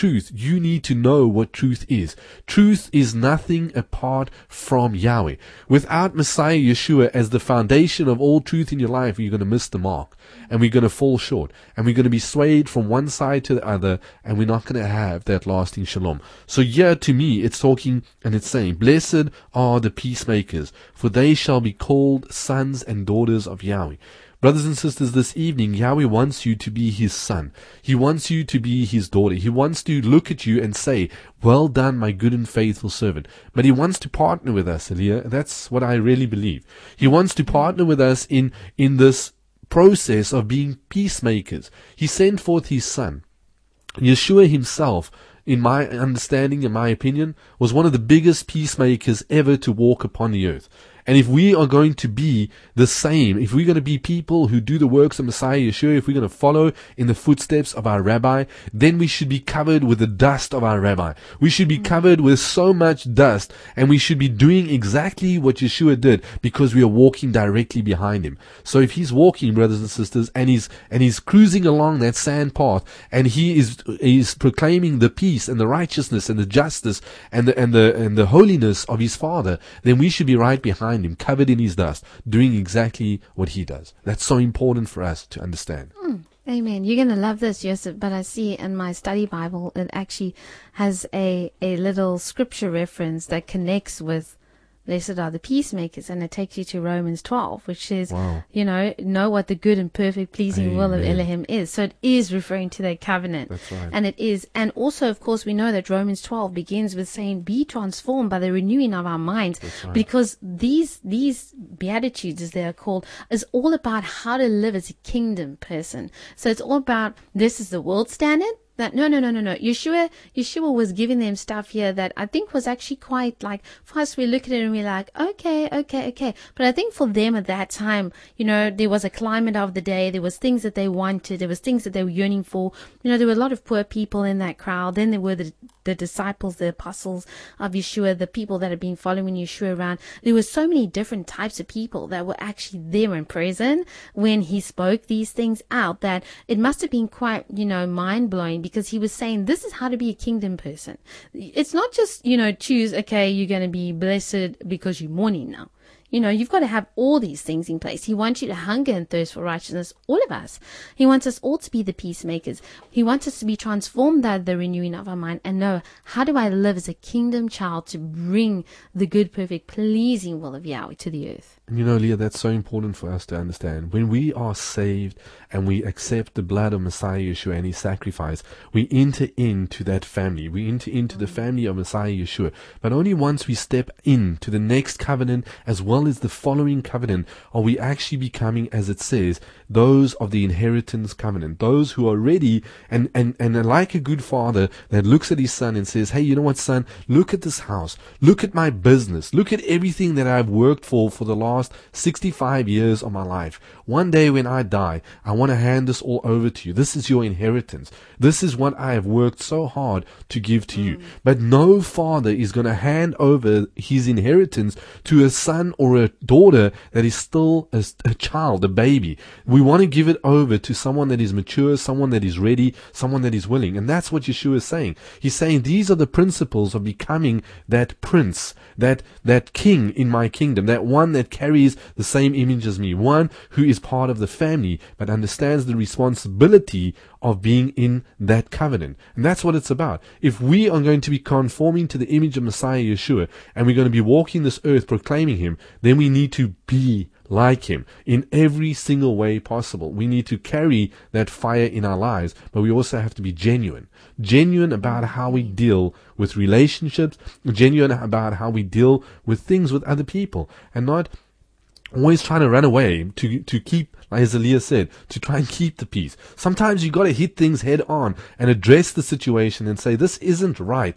truth, you need to know what truth is. Truth is nothing apart from Yahweh. Without Messiah Yeshua as the foundation of all truth in your life, you're going to miss the mark. And we're going to fall short. And we're going to be swayed from one side to the other. And we're not going to have that lasting shalom. So here to me, it's talking and it's saying, blessed are the peacemakers, for they shall be called sons and daughters of Yahweh. Brothers and sisters, this evening, Yahweh wants you to be His son. He wants you to be His daughter. He wants to look at you and say, well done, my good and faithful servant. But He wants to partner with us, Aliyah. That's what I really believe. He wants to partner with us in, in this process of being peacemakers. He sent forth His son. Yeshua Himself, in my understanding, in my opinion, was one of the biggest peacemakers ever to walk upon the earth. And if we are going to be the same, if we're going to be people who do the works of Messiah Yeshua, if we're going to follow in the footsteps of our rabbi, then we should be covered with the dust of our rabbi. We should be covered with so much dust, and we should be doing exactly what Yeshua did, because we are walking directly behind Him. So if He's walking, brothers and sisters, and He's, and He's cruising along that sand path, and He is, is proclaiming the peace and the righteousness and the justice and the, and the, and the holiness of His Father, then we should be right behind Him, covered in His dust, doing exactly what He does. That's so important for us to understand. Mm, amen. You're going to love this, Joseph, but I see in my study Bible, it actually has a, a little scripture reference that connects with blessed are the peacemakers, and it takes you to Romans twelve, which says, Wow. you know, know what the good and perfect pleasing will of Amen. Elohim is. So it is referring to that covenant. That's right. And it is, and also, of course, we know that Romans twelve begins with saying, be transformed by the renewing of our minds. That's right. Because these, these beatitudes, as they are called, is all about how to live as a kingdom person. So it's all about, this is the world standard. That no, no, no, no, no. Yeshua, Yeshua was giving them stuff here that I think was actually quite like, for us, we look at it and we're like, okay, okay, okay. But I think for them at that time, you know, there was a climate of the day. There was things that they wanted. There was things that they were yearning for. You know, there were a lot of poor people in that crowd. Then there were the, the disciples, the apostles of Yeshua, the people that had been following Yeshua around. There were so many different types of people that were actually there in prison when He spoke these things out, that it must have been quite, you know, mind-blowing, because He was saying, this is how to be a kingdom person. It's not just, you know, choose, okay, you're going to be blessed because you're mourning now. You know, you've got to have all these things in place. He wants you to hunger and thirst for righteousness, all of us. He wants us all to be the peacemakers. He wants us to be transformed by the renewing of our mind and know, how do I live as a kingdom child to bring the good, perfect, pleasing will of Yahweh to the earth? And you know, Leah, that's so important for us to understand. When we are saved and we accept the blood of Messiah Yeshua and His sacrifice, we enter into that family. We enter into the family of Messiah Yeshua. But only once we step into the next covenant, as well as the following covenant, are we actually becoming, as it says, those of the inheritance covenant. Those who are ready, and, and, and like a good father that looks at his son and says, hey, you know what, son? Look at this house. Look at my business. Look at everything that I've worked for for the last sixty-five years of my life. One day when I die, I want to hand this all over to you. This is your inheritance. This is what I have worked so hard to give to you. But no father is going to hand over his inheritance to a son or a daughter that is still a, a child, a baby. We want to give it over to someone that is mature, someone that is ready, someone that is willing. And that's what Yeshua is saying. He's saying these are the principles of becoming that prince, that, that king in my kingdom, that one that carries the same image as me, one who is part of the family, but understands the responsibility of being in that covenant. And that's what it's about. If we are going to be conforming to the image of Messiah Yeshua, and we're going to be walking this earth proclaiming Him, then we need to be like Him in every single way possible. We need to carry that fire in our lives, but we also have to be genuine. Genuine about how we deal with relationships, genuine about how we deal with things with other people, and not always trying to run away to to keep, like Azalea said, to try and keep the peace. Sometimes you got to hit things head on and address the situation and say, this isn't right,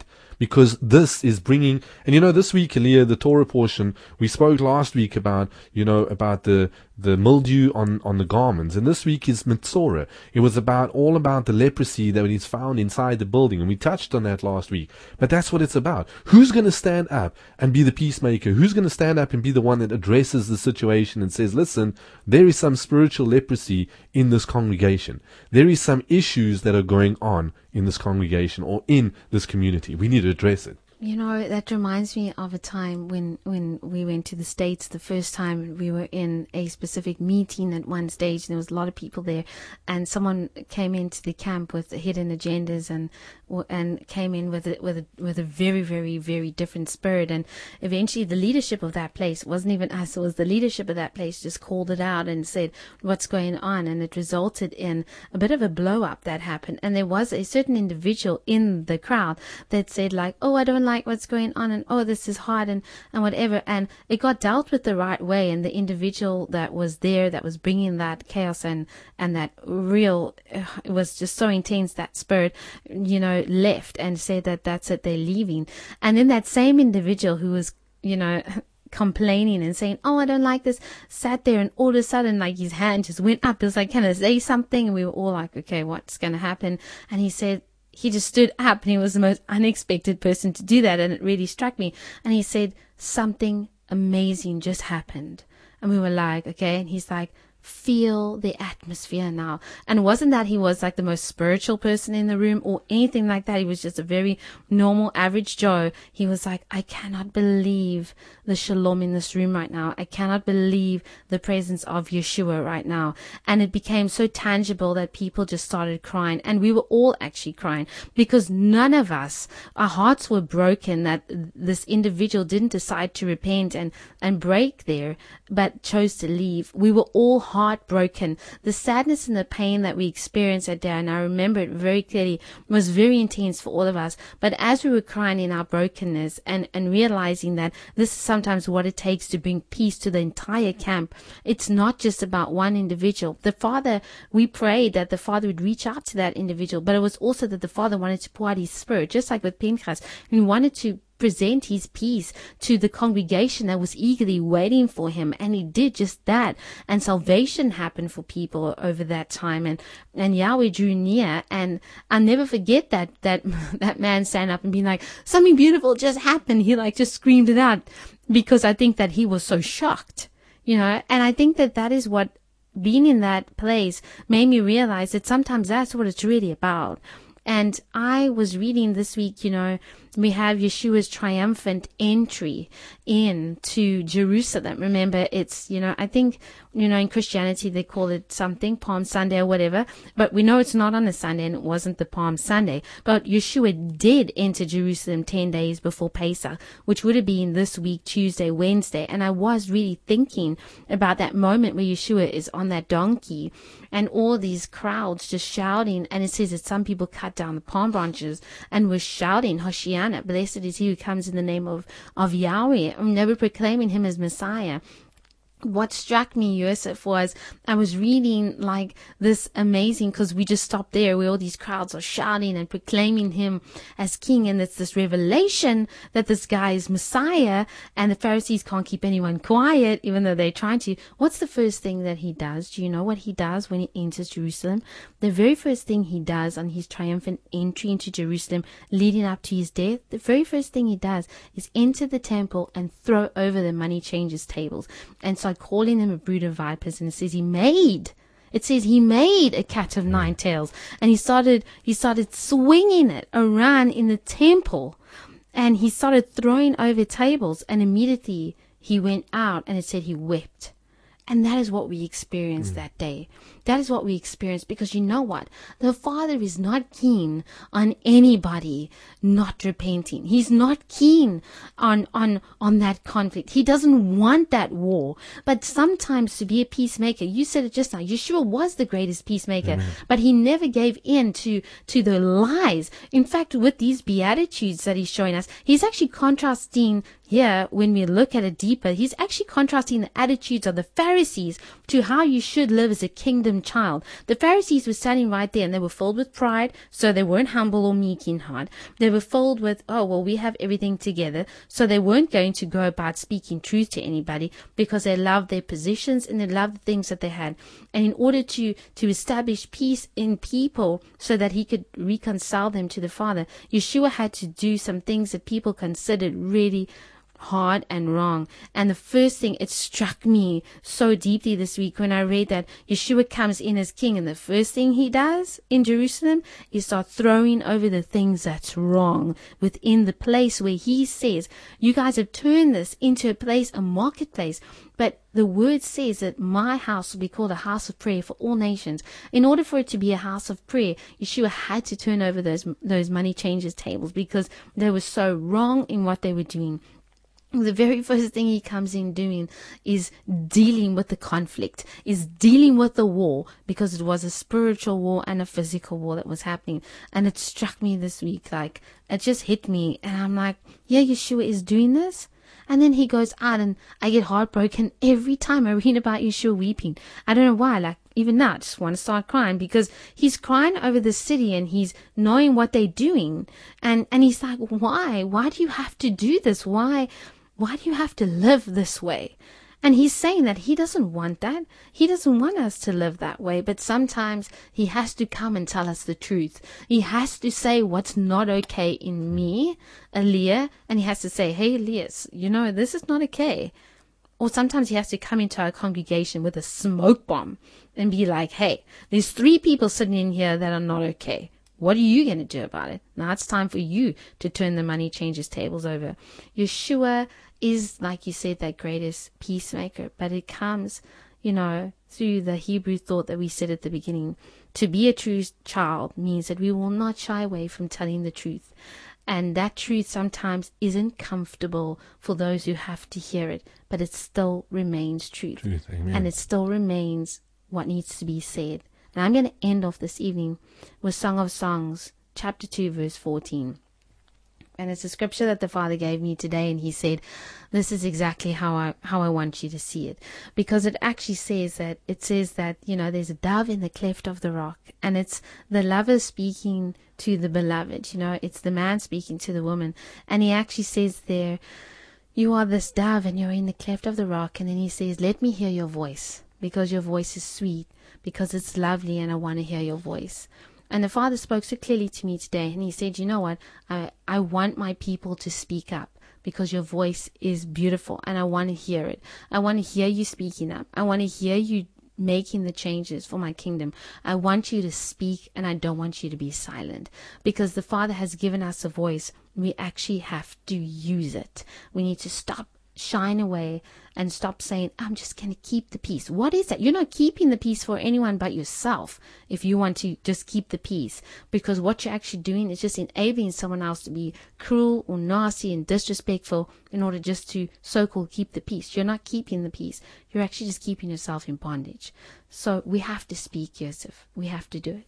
because this is bringing, and you know, this week, Leah, the Torah portion, we spoke last week about, you know, about the, the mildew on, on the garments, and this week is Metzora. It was about, all about the leprosy that is found inside the building, and we touched on that last week. But that's what it's about. Who's going to stand up and be the peacemaker? Who's going to stand up and be the one that addresses the situation and says, listen, there is some spiritual leprosy in this congregation. There is some issues that are going on in this congregation or in this community. We need to address it. You know, that reminds me of a time when, when we went to the States the first time. We were in a specific meeting at one stage, and there was a lot of people there, and someone came into the camp with hidden agendas and and came in with a, with a, with a very, very, very different spirit. And eventually the leadership of that place, wasn't even us, it was the leadership of that place, just called it out and said what's going on, and it resulted in a bit of a blow up that happened. And there was a certain individual in the crowd that said, like, oh, I don't like what's going on, and oh, this is hard, and, and whatever. And it got dealt with the right way, and the individual that was there, that was bringing that chaos and, and that real, it was just so intense, that spirit, you know, left and said that that's it, they're leaving. And then that same individual who was, you know, complaining and saying, oh, I don't like this, sat there, and all of a sudden, like, his hand just went up. It was like, can I say something? And we were all like, okay, what's going to happen? And he said, he just stood up, and he was the most unexpected person to do that, and it really struck me. And he said, something amazing just happened. And we were like, okay. And he's like, feel the atmosphere now. And it wasn't that he was like the most spiritual person in the room or anything like that. He was just a very normal, average Joe. He was like, I cannot believe the shalom in this room right now. I cannot believe the presence of Yeshua right now. And it became so tangible that people just started crying. And we were all actually crying, because none of us, our hearts were broken that this individual didn't decide to repent and, and break there, but chose to leave. We were all heartbroken. The sadness and the pain that we experienced that day, and I remember it very clearly, was very intense for all of us. But as we were crying in our brokenness and, and realizing that this is sometimes what it takes to bring peace to the entire camp, it's not just about one individual. The Father, we prayed that the Father would reach out to that individual, but it was also that the Father wanted to pour out His Spirit, just like with Pinchas. He wanted to present His peace to the congregation that was eagerly waiting for Him, and He did just that. And salvation happened for people over that time, and and Yahweh drew near. And I'll never forget that that that man stand up and being like, something beautiful just happened. He like just screamed it out, because I think that he was so shocked, you know. And I think that that is what being in that place made me realize, that sometimes that's what it's really about. And I was reading this week, you know, we have Yeshua's triumphant entry into Jerusalem. Remember, it's, you know, I think, you know, in Christianity, they call it something, Palm Sunday or whatever, but we know it's not on a Sunday, and it wasn't the Palm Sunday. But Yeshua did enter Jerusalem ten days before Pesach, which would have been this week, Tuesday, Wednesday. And I was really thinking about that moment where Yeshua is on that donkey, and all these crowds just shouting. And it says that some people cut down the palm branches and were shouting, Hoshiana, blessed is he who comes in the name of, of Yahweh. And they were proclaiming him as Messiah. What struck me, Yosef, was I was reading like this amazing, because we just stopped there where all these crowds are shouting and proclaiming him as king, and it's this revelation that this guy is Messiah, and the Pharisees can't keep anyone quiet even though they're trying to. What's the first thing that he does? Do you know what he does when he enters Jerusalem? The very first thing he does on his triumphant entry into Jerusalem leading up to his death, the very first thing he does is enter the temple and throw over the money changers' tables. And so calling them a brood of vipers, and it says he made it says he made a cat of nine tails, and he started he started swinging it around in the temple, and he started throwing over tables, and immediately he went out, and it said he wept. And that is what we experienced mm. that day. That is what we experienced, because you know what? The Father is not keen on anybody not repenting. He's not keen on, on, on that conflict. He doesn't want that war. But sometimes to be a peacemaker, you said it just now, Yeshua was the greatest peacemaker, Amen. But he never gave in to, to the lies. In fact, with these Beatitudes that he's showing us, he's actually contrasting here, when we look at it deeper, he's actually contrasting the attitudes of the Pharisees to how you should live as a kingdom child. The Pharisees were standing right there, and they were filled with pride, so they weren't humble or meek in heart. They were filled with, oh, well, we have everything together, so they weren't going to go about speaking truth to anybody because they loved their positions and they loved the things that they had. And in order to, to establish peace in people so that he could reconcile them to the Father, Yeshua had to do some things that people considered really hard and wrong. And the first thing, it struck me so deeply this week when I read that Yeshua comes in as king, and the first thing he does in Jerusalem is start throwing over the things that's wrong within the place where he says, you guys have turned this into a place, a marketplace. But the word says that my house will be called a house of prayer for all nations. In order for it to be a house of prayer, Yeshua had to turn over those those money changers tables because they were so wrong in what they were doing. The very first thing he comes in doing is dealing with the conflict, is dealing with the war, because it was a spiritual war and a physical war that was happening. And it struck me this week, like, it just hit me. And I'm like, yeah, Yeshua is doing this. And then he goes out, and I get heartbroken every time I read about Yeshua weeping. I don't know why, like, even now I just want to start crying, because he's crying over the city and he's knowing what they're doing. And, and he's like, why? Why do you have to do this? Why? Why do you have to live this way? And he's saying that he doesn't want that. He doesn't want us to live that way. But sometimes he has to come and tell us the truth. He has to say what's not okay in me, Aaliyah. And he has to say, hey, Elias, you know, this is not okay. Or sometimes he has to come into our congregation with a smoke bomb and be like, hey, there's three people sitting in here that are not okay. What are you going to do about it? Now it's time for you to turn the money changers tables over. Yeshua is, like you said, that greatest peacemaker, but it comes, you know, through the Hebrew thought that we said at the beginning. To be a true child means that we will not shy away from telling the truth. And that truth sometimes isn't comfortable for those who have to hear it, but it still remains truth. Truth, amen. And it still remains what needs to be said. And I'm going to end off this evening with Song of Songs, chapter two, verse fourteen. And it's a scripture that the Father gave me today, and he said, this is exactly how I how I want you to see it. Because it actually says that, it says that, you know, there's a dove in the cleft of the rock, and it's the lover speaking to the beloved, you know, it's the man speaking to the woman. And he actually says there, you are this dove and you're in the cleft of the rock. And then he says, let me hear your voice, because your voice is sweet, because it's lovely, and I want to hear your voice. And the Father spoke so clearly to me today, and he said, you know what, I, I want my people to speak up, because your voice is beautiful, and I want to hear it. I want to hear you speaking up. I want to hear you making the changes for my kingdom. I want you to speak, and I don't want you to be silent, because the Father has given us a voice. We actually have to use it. We need to stop shying away and stop saying, I'm just going to keep the peace. What is that? You're not keeping the peace for anyone but yourself if you want to just keep the peace, because what you're actually doing is just enabling someone else to be cruel or nasty and disrespectful in order just to so-called keep the peace. You're not keeping the peace. You're actually just keeping yourself in bondage. So we have to speak, Yosef. We have to do it.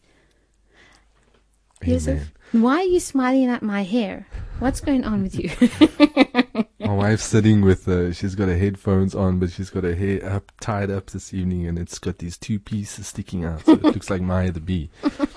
Amen. Yosef, why are you smiling at my hair? What's going on with you? My wife's sitting with, uh, she's got her headphones on, but she's got her hair up, tied up this evening, and it's got these two pieces sticking out. So it looks like Maya the bee.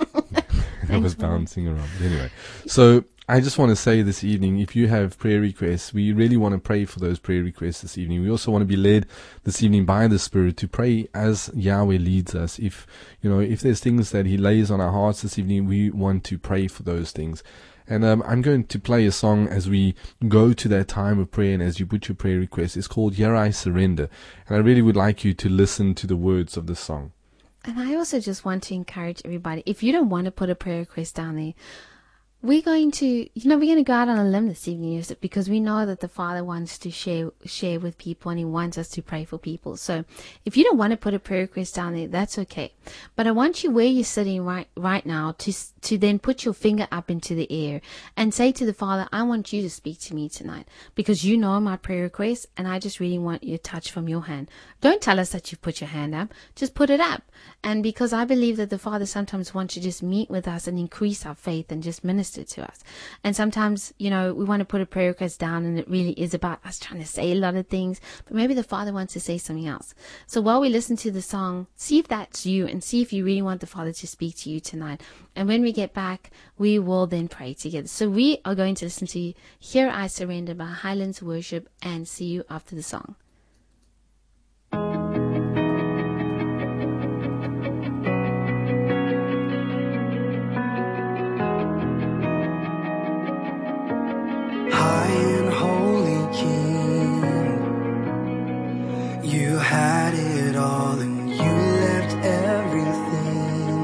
It was bouncing around. But anyway, so I just want to say this evening, if you have prayer requests, we really want to pray for those prayer requests this evening. We also want to be led this evening by the Spirit to pray as Yahweh leads us. If, you know, if there's things that He lays on our hearts this evening, we want to pray for those things. And um, I'm going to play a song as we go to that time of prayer, and as you put your prayer request. It's called Here I Surrender. And I really would like you to listen to the words of the song. And I also just want to encourage everybody, if you don't want to put a prayer request down there, we're going to, you know, we're going to go out on a limb this evening, Yosef, because we know that the Father wants to share share with people, and He wants us to pray for people. So if you don't want to put a prayer request down there, that's okay. But I want you, where you're sitting right right now, to to then put your finger up into the air and say to the Father, I want you to speak to me tonight, because you know my prayer request, and I just really want your touch from your hand. Don't tell us that you put your hand up. Just put it up. And because I believe that the Father sometimes wants to just meet with us and increase our faith and just minister ministered to us. And sometimes, you know, we want to put a prayer request down and it really is about us trying to say a lot of things, but maybe the Father wants to say something else. So while we listen to the song, see if that's you and see if you really want the Father to speak to you tonight. And when we get back, we will then pray together. So we are going to listen to Here I Surrender by Highlands Worship, and see you after the song. High and holy King, you had it all and you left everything.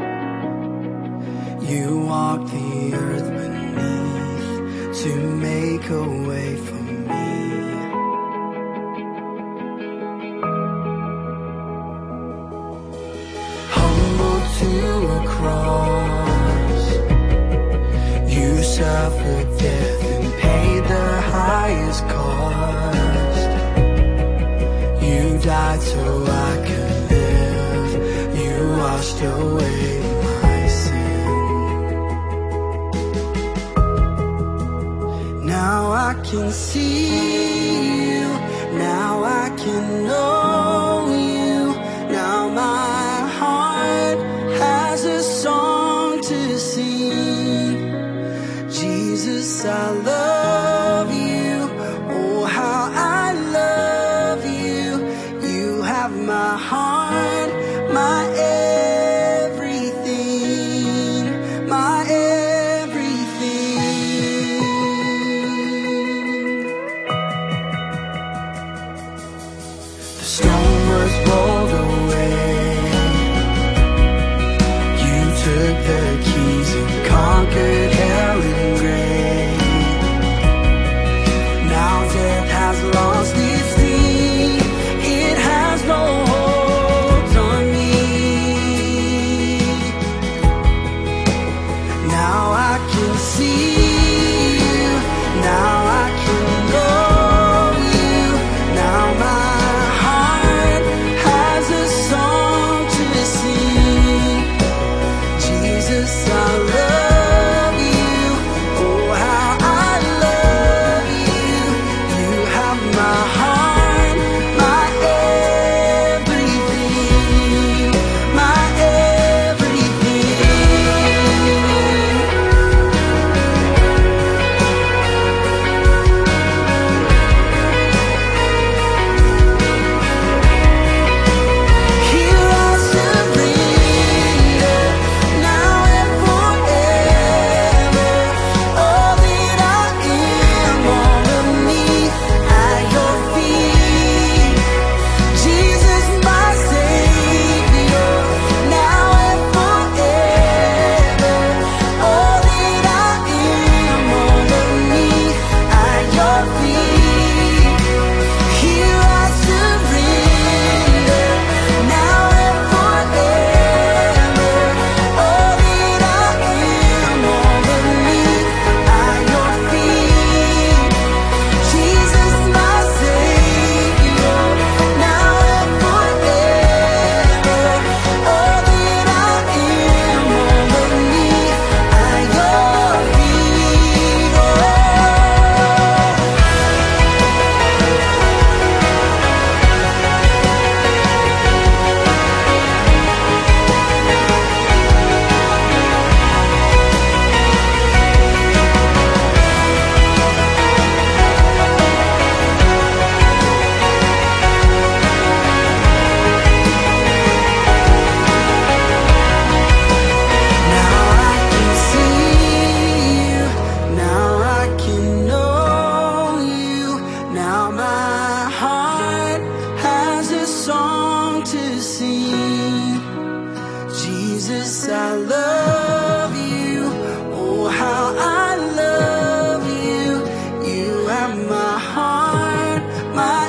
You walked the earth beneath to make a way for me. Humble to a cross, you suffered death and paid the highest cost. You died so I could live. You washed away my sin. Now I can see you. Now I can know you. Now my heart has a song to sing. Jesus, I love you. Oh, how I love you. You have my heart, my everything, my everything. The stone was rolled away. You took the keys and conquered hell and grave. Now death has lost its sting. It has no hold on me. Now I can see you. Now I can know you. Now my heart has a song to sing. Jesus, I love you. Oh, how I love you. You have my heart, my everything, my everything. Here I surrender, now and forever. All that I am, all of me, at your feet. Jesus, my Savior, now and forever. All that I am, all of me, at your feet. Here I surrender, now and forever. All that I am, all of me, at your feet. Jesus, my Savior, now and forever. All that I am, all of me, at your feet. Oh. Now I can see you. Now I can know you. Now my heart has a song to sing. Jesus, I love you. Oh, how I love you. You have my heart, my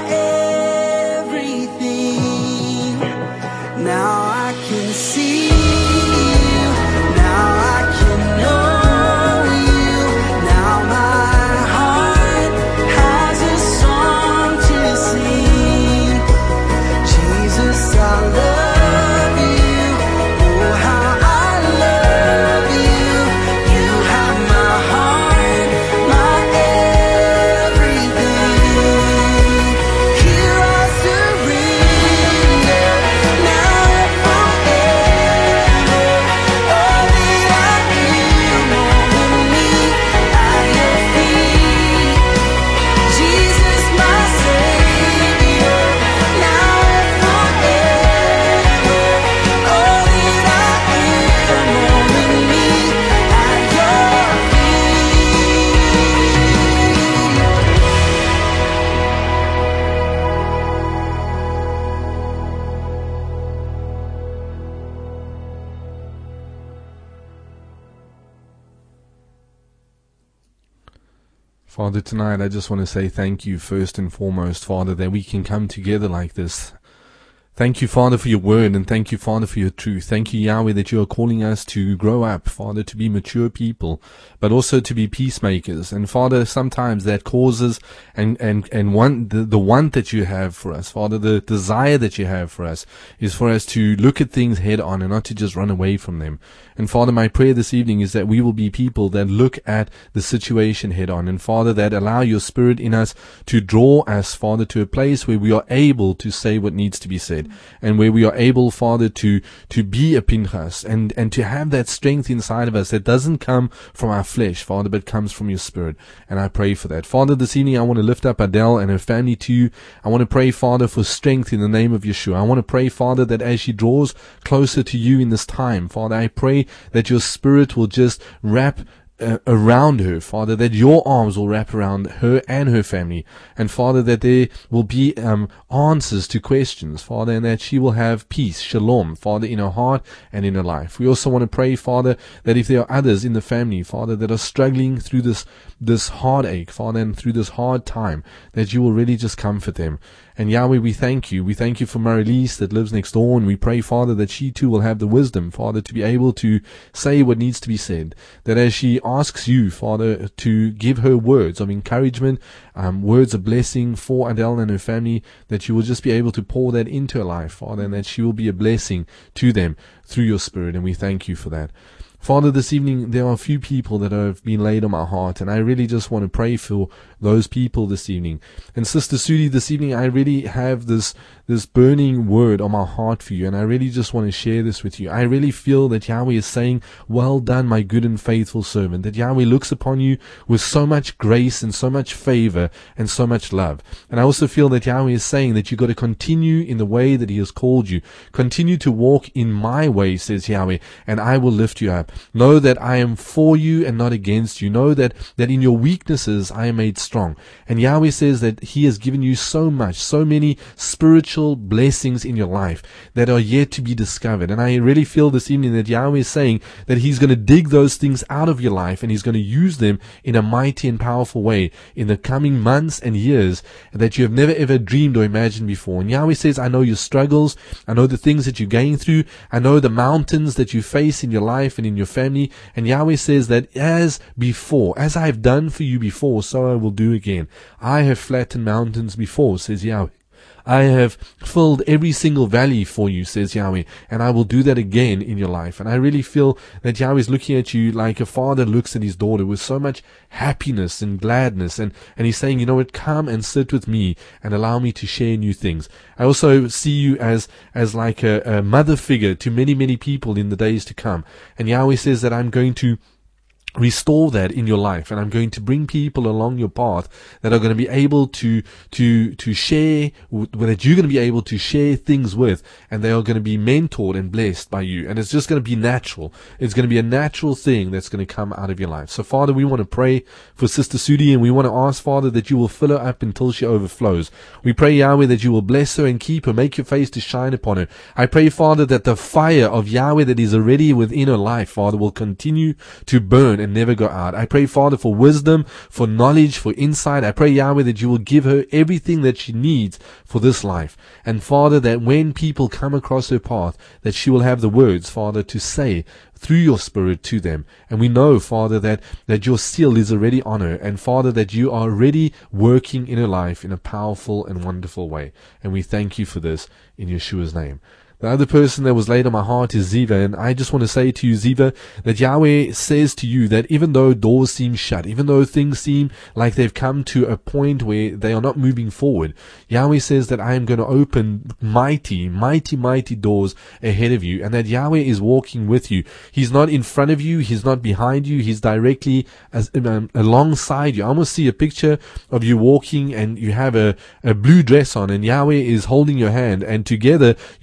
everything. Now I can see you. Now I can know you. Now my heart has a song to sing. Jesus, I love you. Oh, how I love Father, tonight I just want to say thank you first and foremost, Father, that we can come together like this. Thank you, Father, for your word, and thank you, Father, for your truth. Thank you, Yahweh, that you are calling us to grow up, Father, to be mature people, but also to be peacemakers. And Father, sometimes that causes and, and, and one, the, the want that you have for us, Father, the desire that you have for us is for us to look at things head on and not to just run away from them. And Father, my prayer this evening is that we will be people that look at the situation head on. And Father, that allow your Spirit in us to draw us, Father, to a place where we are able to say what needs to be said. And where we are able, Father, to, to be a Pinchas and, and to have that strength inside of us that doesn't come from our flesh, Father, but comes from your Spirit. And I pray for that. Father, this evening I want to lift up Adele and her family to you. I want to pray, Father, for strength in the name of Yeshua. I want to pray, Father, that as she draws closer to you in this time, Father, I pray that your Spirit will just wrap Uh, around her, Father, that your arms will wrap around her and her family, and Father, that there will be um, answers to questions, Father, and that she will have peace, shalom, Father, in her heart and in her life. We also want to pray, Father, that if there are others in the family, Father, that are struggling through this this heartache, Father, and through this hard time, that you will really just comfort them. And Yahweh, we thank you. We thank you for Marilise that lives next door, and we pray, Father, that she too will have the wisdom, Father, to be able to say what needs to be said. That as she asks you, Father, to give her words of encouragement, um, words of blessing for Adele and her family, that you will just be able to pour that into her life, Father, and that she will be a blessing to them through your Spirit. And we thank you for that. Father, this evening there are a few people that have been laid on my heart, and I really just want to pray for those people this evening. And Sister Sudi, this evening I really have this this burning word on my heart for you, and I really just want to share this with you. I really feel that Yahweh is saying, well done, my good and faithful servant, that Yahweh looks upon you with so much grace and so much favor and so much love. And I also feel that Yahweh is saying that you've got to continue in the way that he has called you. Continue to walk in my way, says Yahweh, and I will lift you up. Know that I am for you and not against you. Know that, that in your weaknesses I am made strong. And Yahweh says that he has given you so much, so many spiritual blessings in your life that are yet to be discovered. And I really feel this evening that Yahweh is saying that he's going to dig those things out of your life, and he's going to use them in a mighty and powerful way in the coming months and years that you have never ever dreamed or imagined before. And Yahweh says, I know your struggles. I know the things that you're going through. I know the mountains that you face in your life and in your family. And Yahweh says that as before, as I have done for you before, so I will do again. I have flattened mountains before, says Yahweh. I have filled every single valley for you, says Yahweh, and I will do that again in your life. And I really feel that Yahweh is looking at you like a father looks at his daughter with so much happiness and gladness, and, and he's saying, you know what, come and sit with me and allow me to share new things. I also see you as, as like a, a mother figure to many, many people in the days to come. And Yahweh says that I'm going to restore that in your life, and I'm going to bring people along your path that are going to be able to to to share, that you're going to be able to share things with, and they are going to be mentored and blessed by you, and it's just going to be natural. It's going to be a natural thing that's going to come out of your life. So Father, we want to pray for Sister Sudi, and we want to ask, Father, that you will fill her up until she overflows. We pray, Yahweh, that you will bless her and keep her, make your face to shine upon her. I pray, Father, that the fire of Yahweh that is already within her life, Father, will continue to burn and never go out. I pray, Father, for wisdom, for knowledge, for insight. I pray, Yahweh, that you will give her everything that she needs for this life. And Father, that when people come across her path, that she will have the words, Father, to say through your Spirit to them. And we know, Father, that, that your seal is already on her, and Father, that you are already working in her life in a powerful and wonderful way. And we thank you for this in Yeshua's name. The other person that was laid on my heart is Ziva, and I just want to say to you, Ziva, that Yahweh says to you that even though doors seem shut, even though things seem like they've come to a point where they are not moving forward, Yahweh says that I am going to open mighty, mighty, mighty doors ahead of you, and that Yahweh is walking with you. He's not in front of you, he's not behind you, he's directly as, um, alongside you. I almost see a picture of you walking, and you have a, a blue dress on, and Yahweh is holding your hand, and together you are walking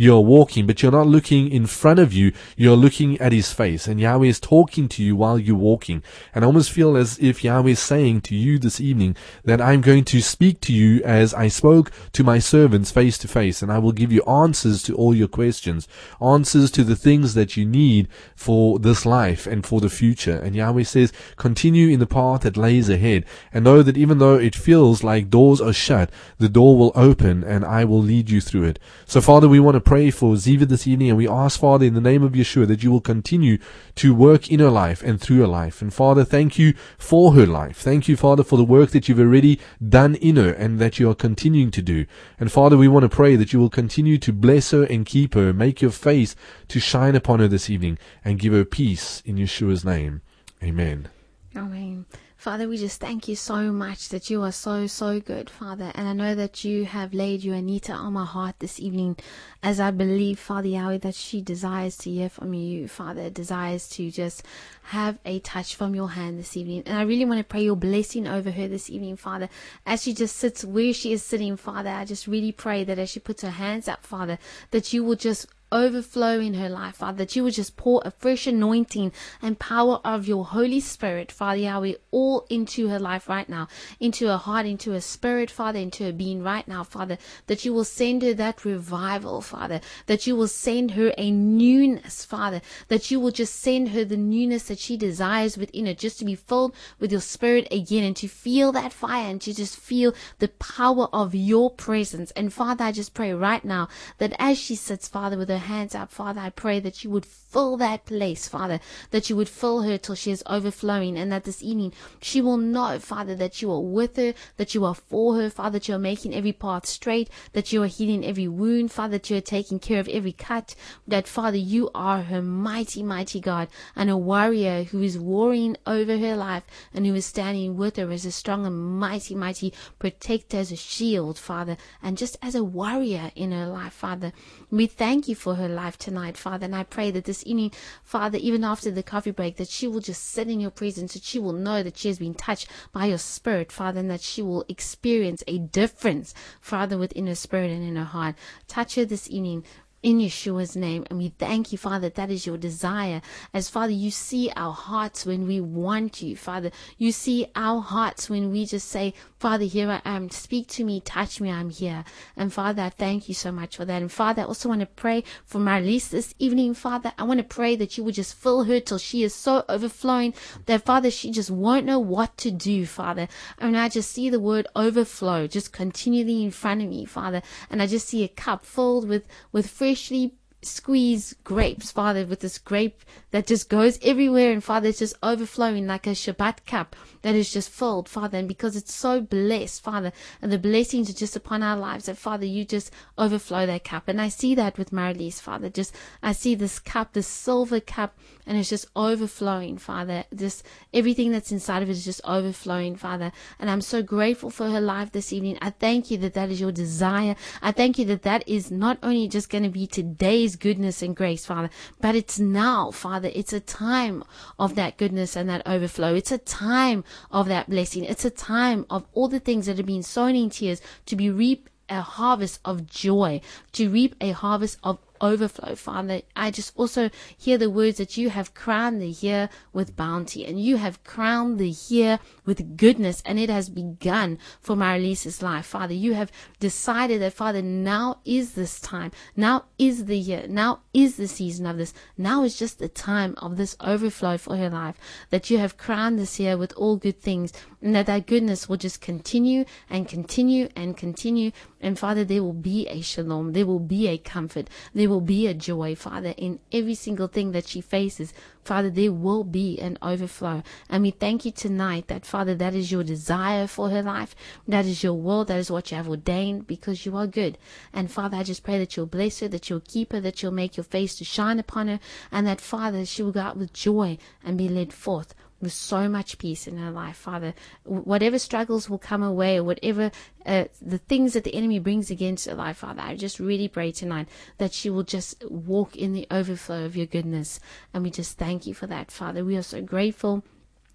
walking, but you're not looking in front of you, you're looking at his face, and Yahweh is talking to you while you're walking. And I almost feel as if Yahweh is saying to you this evening that I'm going to speak to you as I spoke to my servants face to face, and I will give you answers to all your questions, answers to the things that you need for this life and for the future. And Yahweh says, continue in the path that lays ahead, and know that even though it feels like doors are shut, the door will open, and I will lead you through it. So Father, we want to pray for Ziva this evening, and we ask, Father, in the name of Yeshua, that you will continue to work in her life and through her life. And Father, thank you for her life. Thank you, Father, for the work that you've already done in her and that you are continuing to do. And Father, we want to pray that you will continue to bless her and keep her, make your face to shine upon her this evening, and give her peace in Yeshua's name. Amen. Amen. Father, we just thank you so much that you are so, so good, Father. And I know that you have laid your Anita on my heart this evening, as I believe, Father Yahweh, that she desires to hear from you, Father, desires to just have a touch from your hand this evening. And I really want to pray your blessing over her this evening, Father, as she just sits where she is sitting, Father. I just really pray that as she puts her hands up, Father, that you will just overflow in her life, Father, that you would just pour a fresh anointing and power of your Holy Spirit, Father Yahweh, all into her life right now, into her heart, into her spirit, Father, into her being right now, Father, that you will send her that revival, Father, that you will send her a newness, Father, that you will just send her the newness that she desires within her, just to be filled with your Spirit again, and to feel that fire, and to just feel the power of your presence. And Father, I just pray right now that as she sits, Father, with her hands up, Father, I pray that you would fill that place, Father, that you would fill her till she is overflowing, and that this evening she will know, Father, that you are with her, that you are for her, Father, that you are making every path straight, that you are healing every wound, Father, that you are taking care of every cut, that, Father, you are her mighty, mighty God, and a warrior who is warring over her life, and who is standing with her as a strong and mighty, mighty protector, as a shield, Father, and just as a warrior in her life, Father. We thank you for her life tonight, Father, and I pray that this evening, Father, even after the coffee break, that she will just sit in your presence, that she will know that she has been touched by your Spirit, Father, and that she will experience a difference, Father, within her spirit and in her heart. Touch her this evening in Yeshua's name, and we thank you, Father, that is your desire. As, Father, you see our hearts when we want you, Father. You see our hearts when we just say, Father, here I am, speak to me, touch me, I'm here. And Father, I thank you so much for that. And Father, I also want to pray for Marlies this evening, Father. I want to pray that you would just fill her till she is so overflowing that, Father, she just won't know what to do, Father. And I just see the word overflow just continually in front of me, Father. And I just see a cup filled with, with freshly squeezed grapes, Father, with this grape that just goes everywhere, and Father, it's just overflowing like a Shabbat cup that is just filled, Father. And because it's so blessed, Father, and the blessings are just upon our lives, that, Father, you just overflow that cup. And I see that with Marlies, Father. Just I see this cup, this silver cup, and it's just overflowing, Father. Just everything that's inside of it is just overflowing, Father. And I'm so grateful for her life this evening. I thank you that that is your desire. I thank you that that is not only just going to be today's goodness and grace, Father, but it's now, Father. It's a time of that goodness and that overflow. It's a time of that blessing. It's a time of all the things that have been sown in tears to be reap a harvest of joy, to reap a harvest of overflow, Father. I just also hear the words that you have crowned the year with bounty, and you have crowned the year with goodness, and it has begun for Marlies' life, Father. You have decided that, Father, now is this time, now is the year, now is the season of this, now is just the time of this overflow for her life, that you have crowned this year with all good things, and that that goodness will just continue and continue and continue. And Father, there will be a shalom, there will be a comfort, there will be a joy, Father, in every single thing that she faces. Father, there will be an overflow. And we thank you tonight that, Father, that is your desire for her life. That is your will. That is what you have ordained, because you are good. And Father, I just pray that you'll bless her, that you'll keep her, that you'll make your face to shine upon her, and that, Father, she will go out with joy and be led forth with so much peace in her life, Father. Whatever struggles will come away, or whatever uh, the things that the enemy brings against her life, Father, I just really pray tonight that she will just walk in the overflow of your goodness. And we just thank you for that, Father. We are so grateful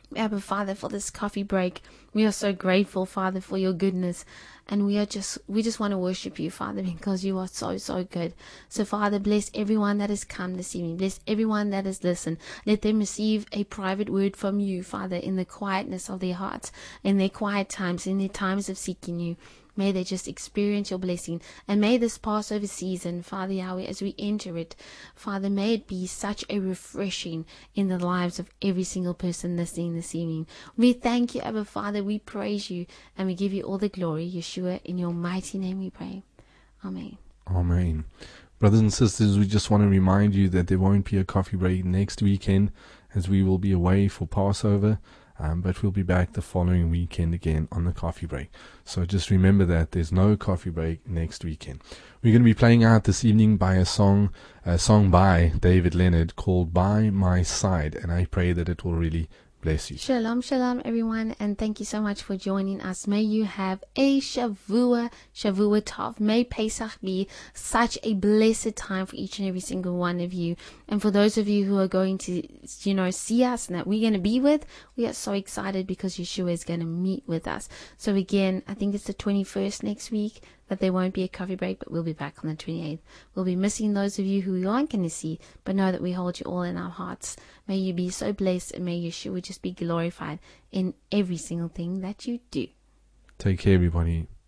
Abba, Father, for this coffee break. We are so grateful, Father, for your goodness. And we are just, we just want to worship you, Father, because you are so, so good. So, Father, bless everyone that has come this evening. Bless everyone that has listened. Let them receive a private word from you, Father, in the quietness of their hearts, in their quiet times, in their times of seeking you. May they just experience your blessing. And may this Passover season, Father Yahweh, as we enter it, Father, may it be such a refreshing in the lives of every single person listening this evening. We thank you, Abba Father. We praise you and we give you all the glory. Yeshua, in your mighty name we pray. Amen. Amen. Brothers and sisters, we just want to remind you that there won't be a coffee break next weekend as we will be away for Passover. Um, but we'll be back the following weekend again on the coffee break. So just remember that there's no coffee break next weekend. We're going to be playing out this evening by a song, a song by David Leonard called By My Side. And I pray that it will really bless you. Shalom, shalom, everyone, and thank you so much for joining us. May you have a Shavua, Shavua Tov. May Pesach be such a blessed time for each and every single one of you. And for those of you who are going to, you know, see us and that we're going to be with, we are so excited because Yeshua is going to meet with us. So again, I think it's the twenty-first next week that there won't be a coffee break, but we'll be back on the twenty-eighth. We'll be missing those of you who we aren't going to see, but know that we hold you all in our hearts. May you be so blessed, and may Yeshua just be glorified in every single thing that you do. Take care, everybody.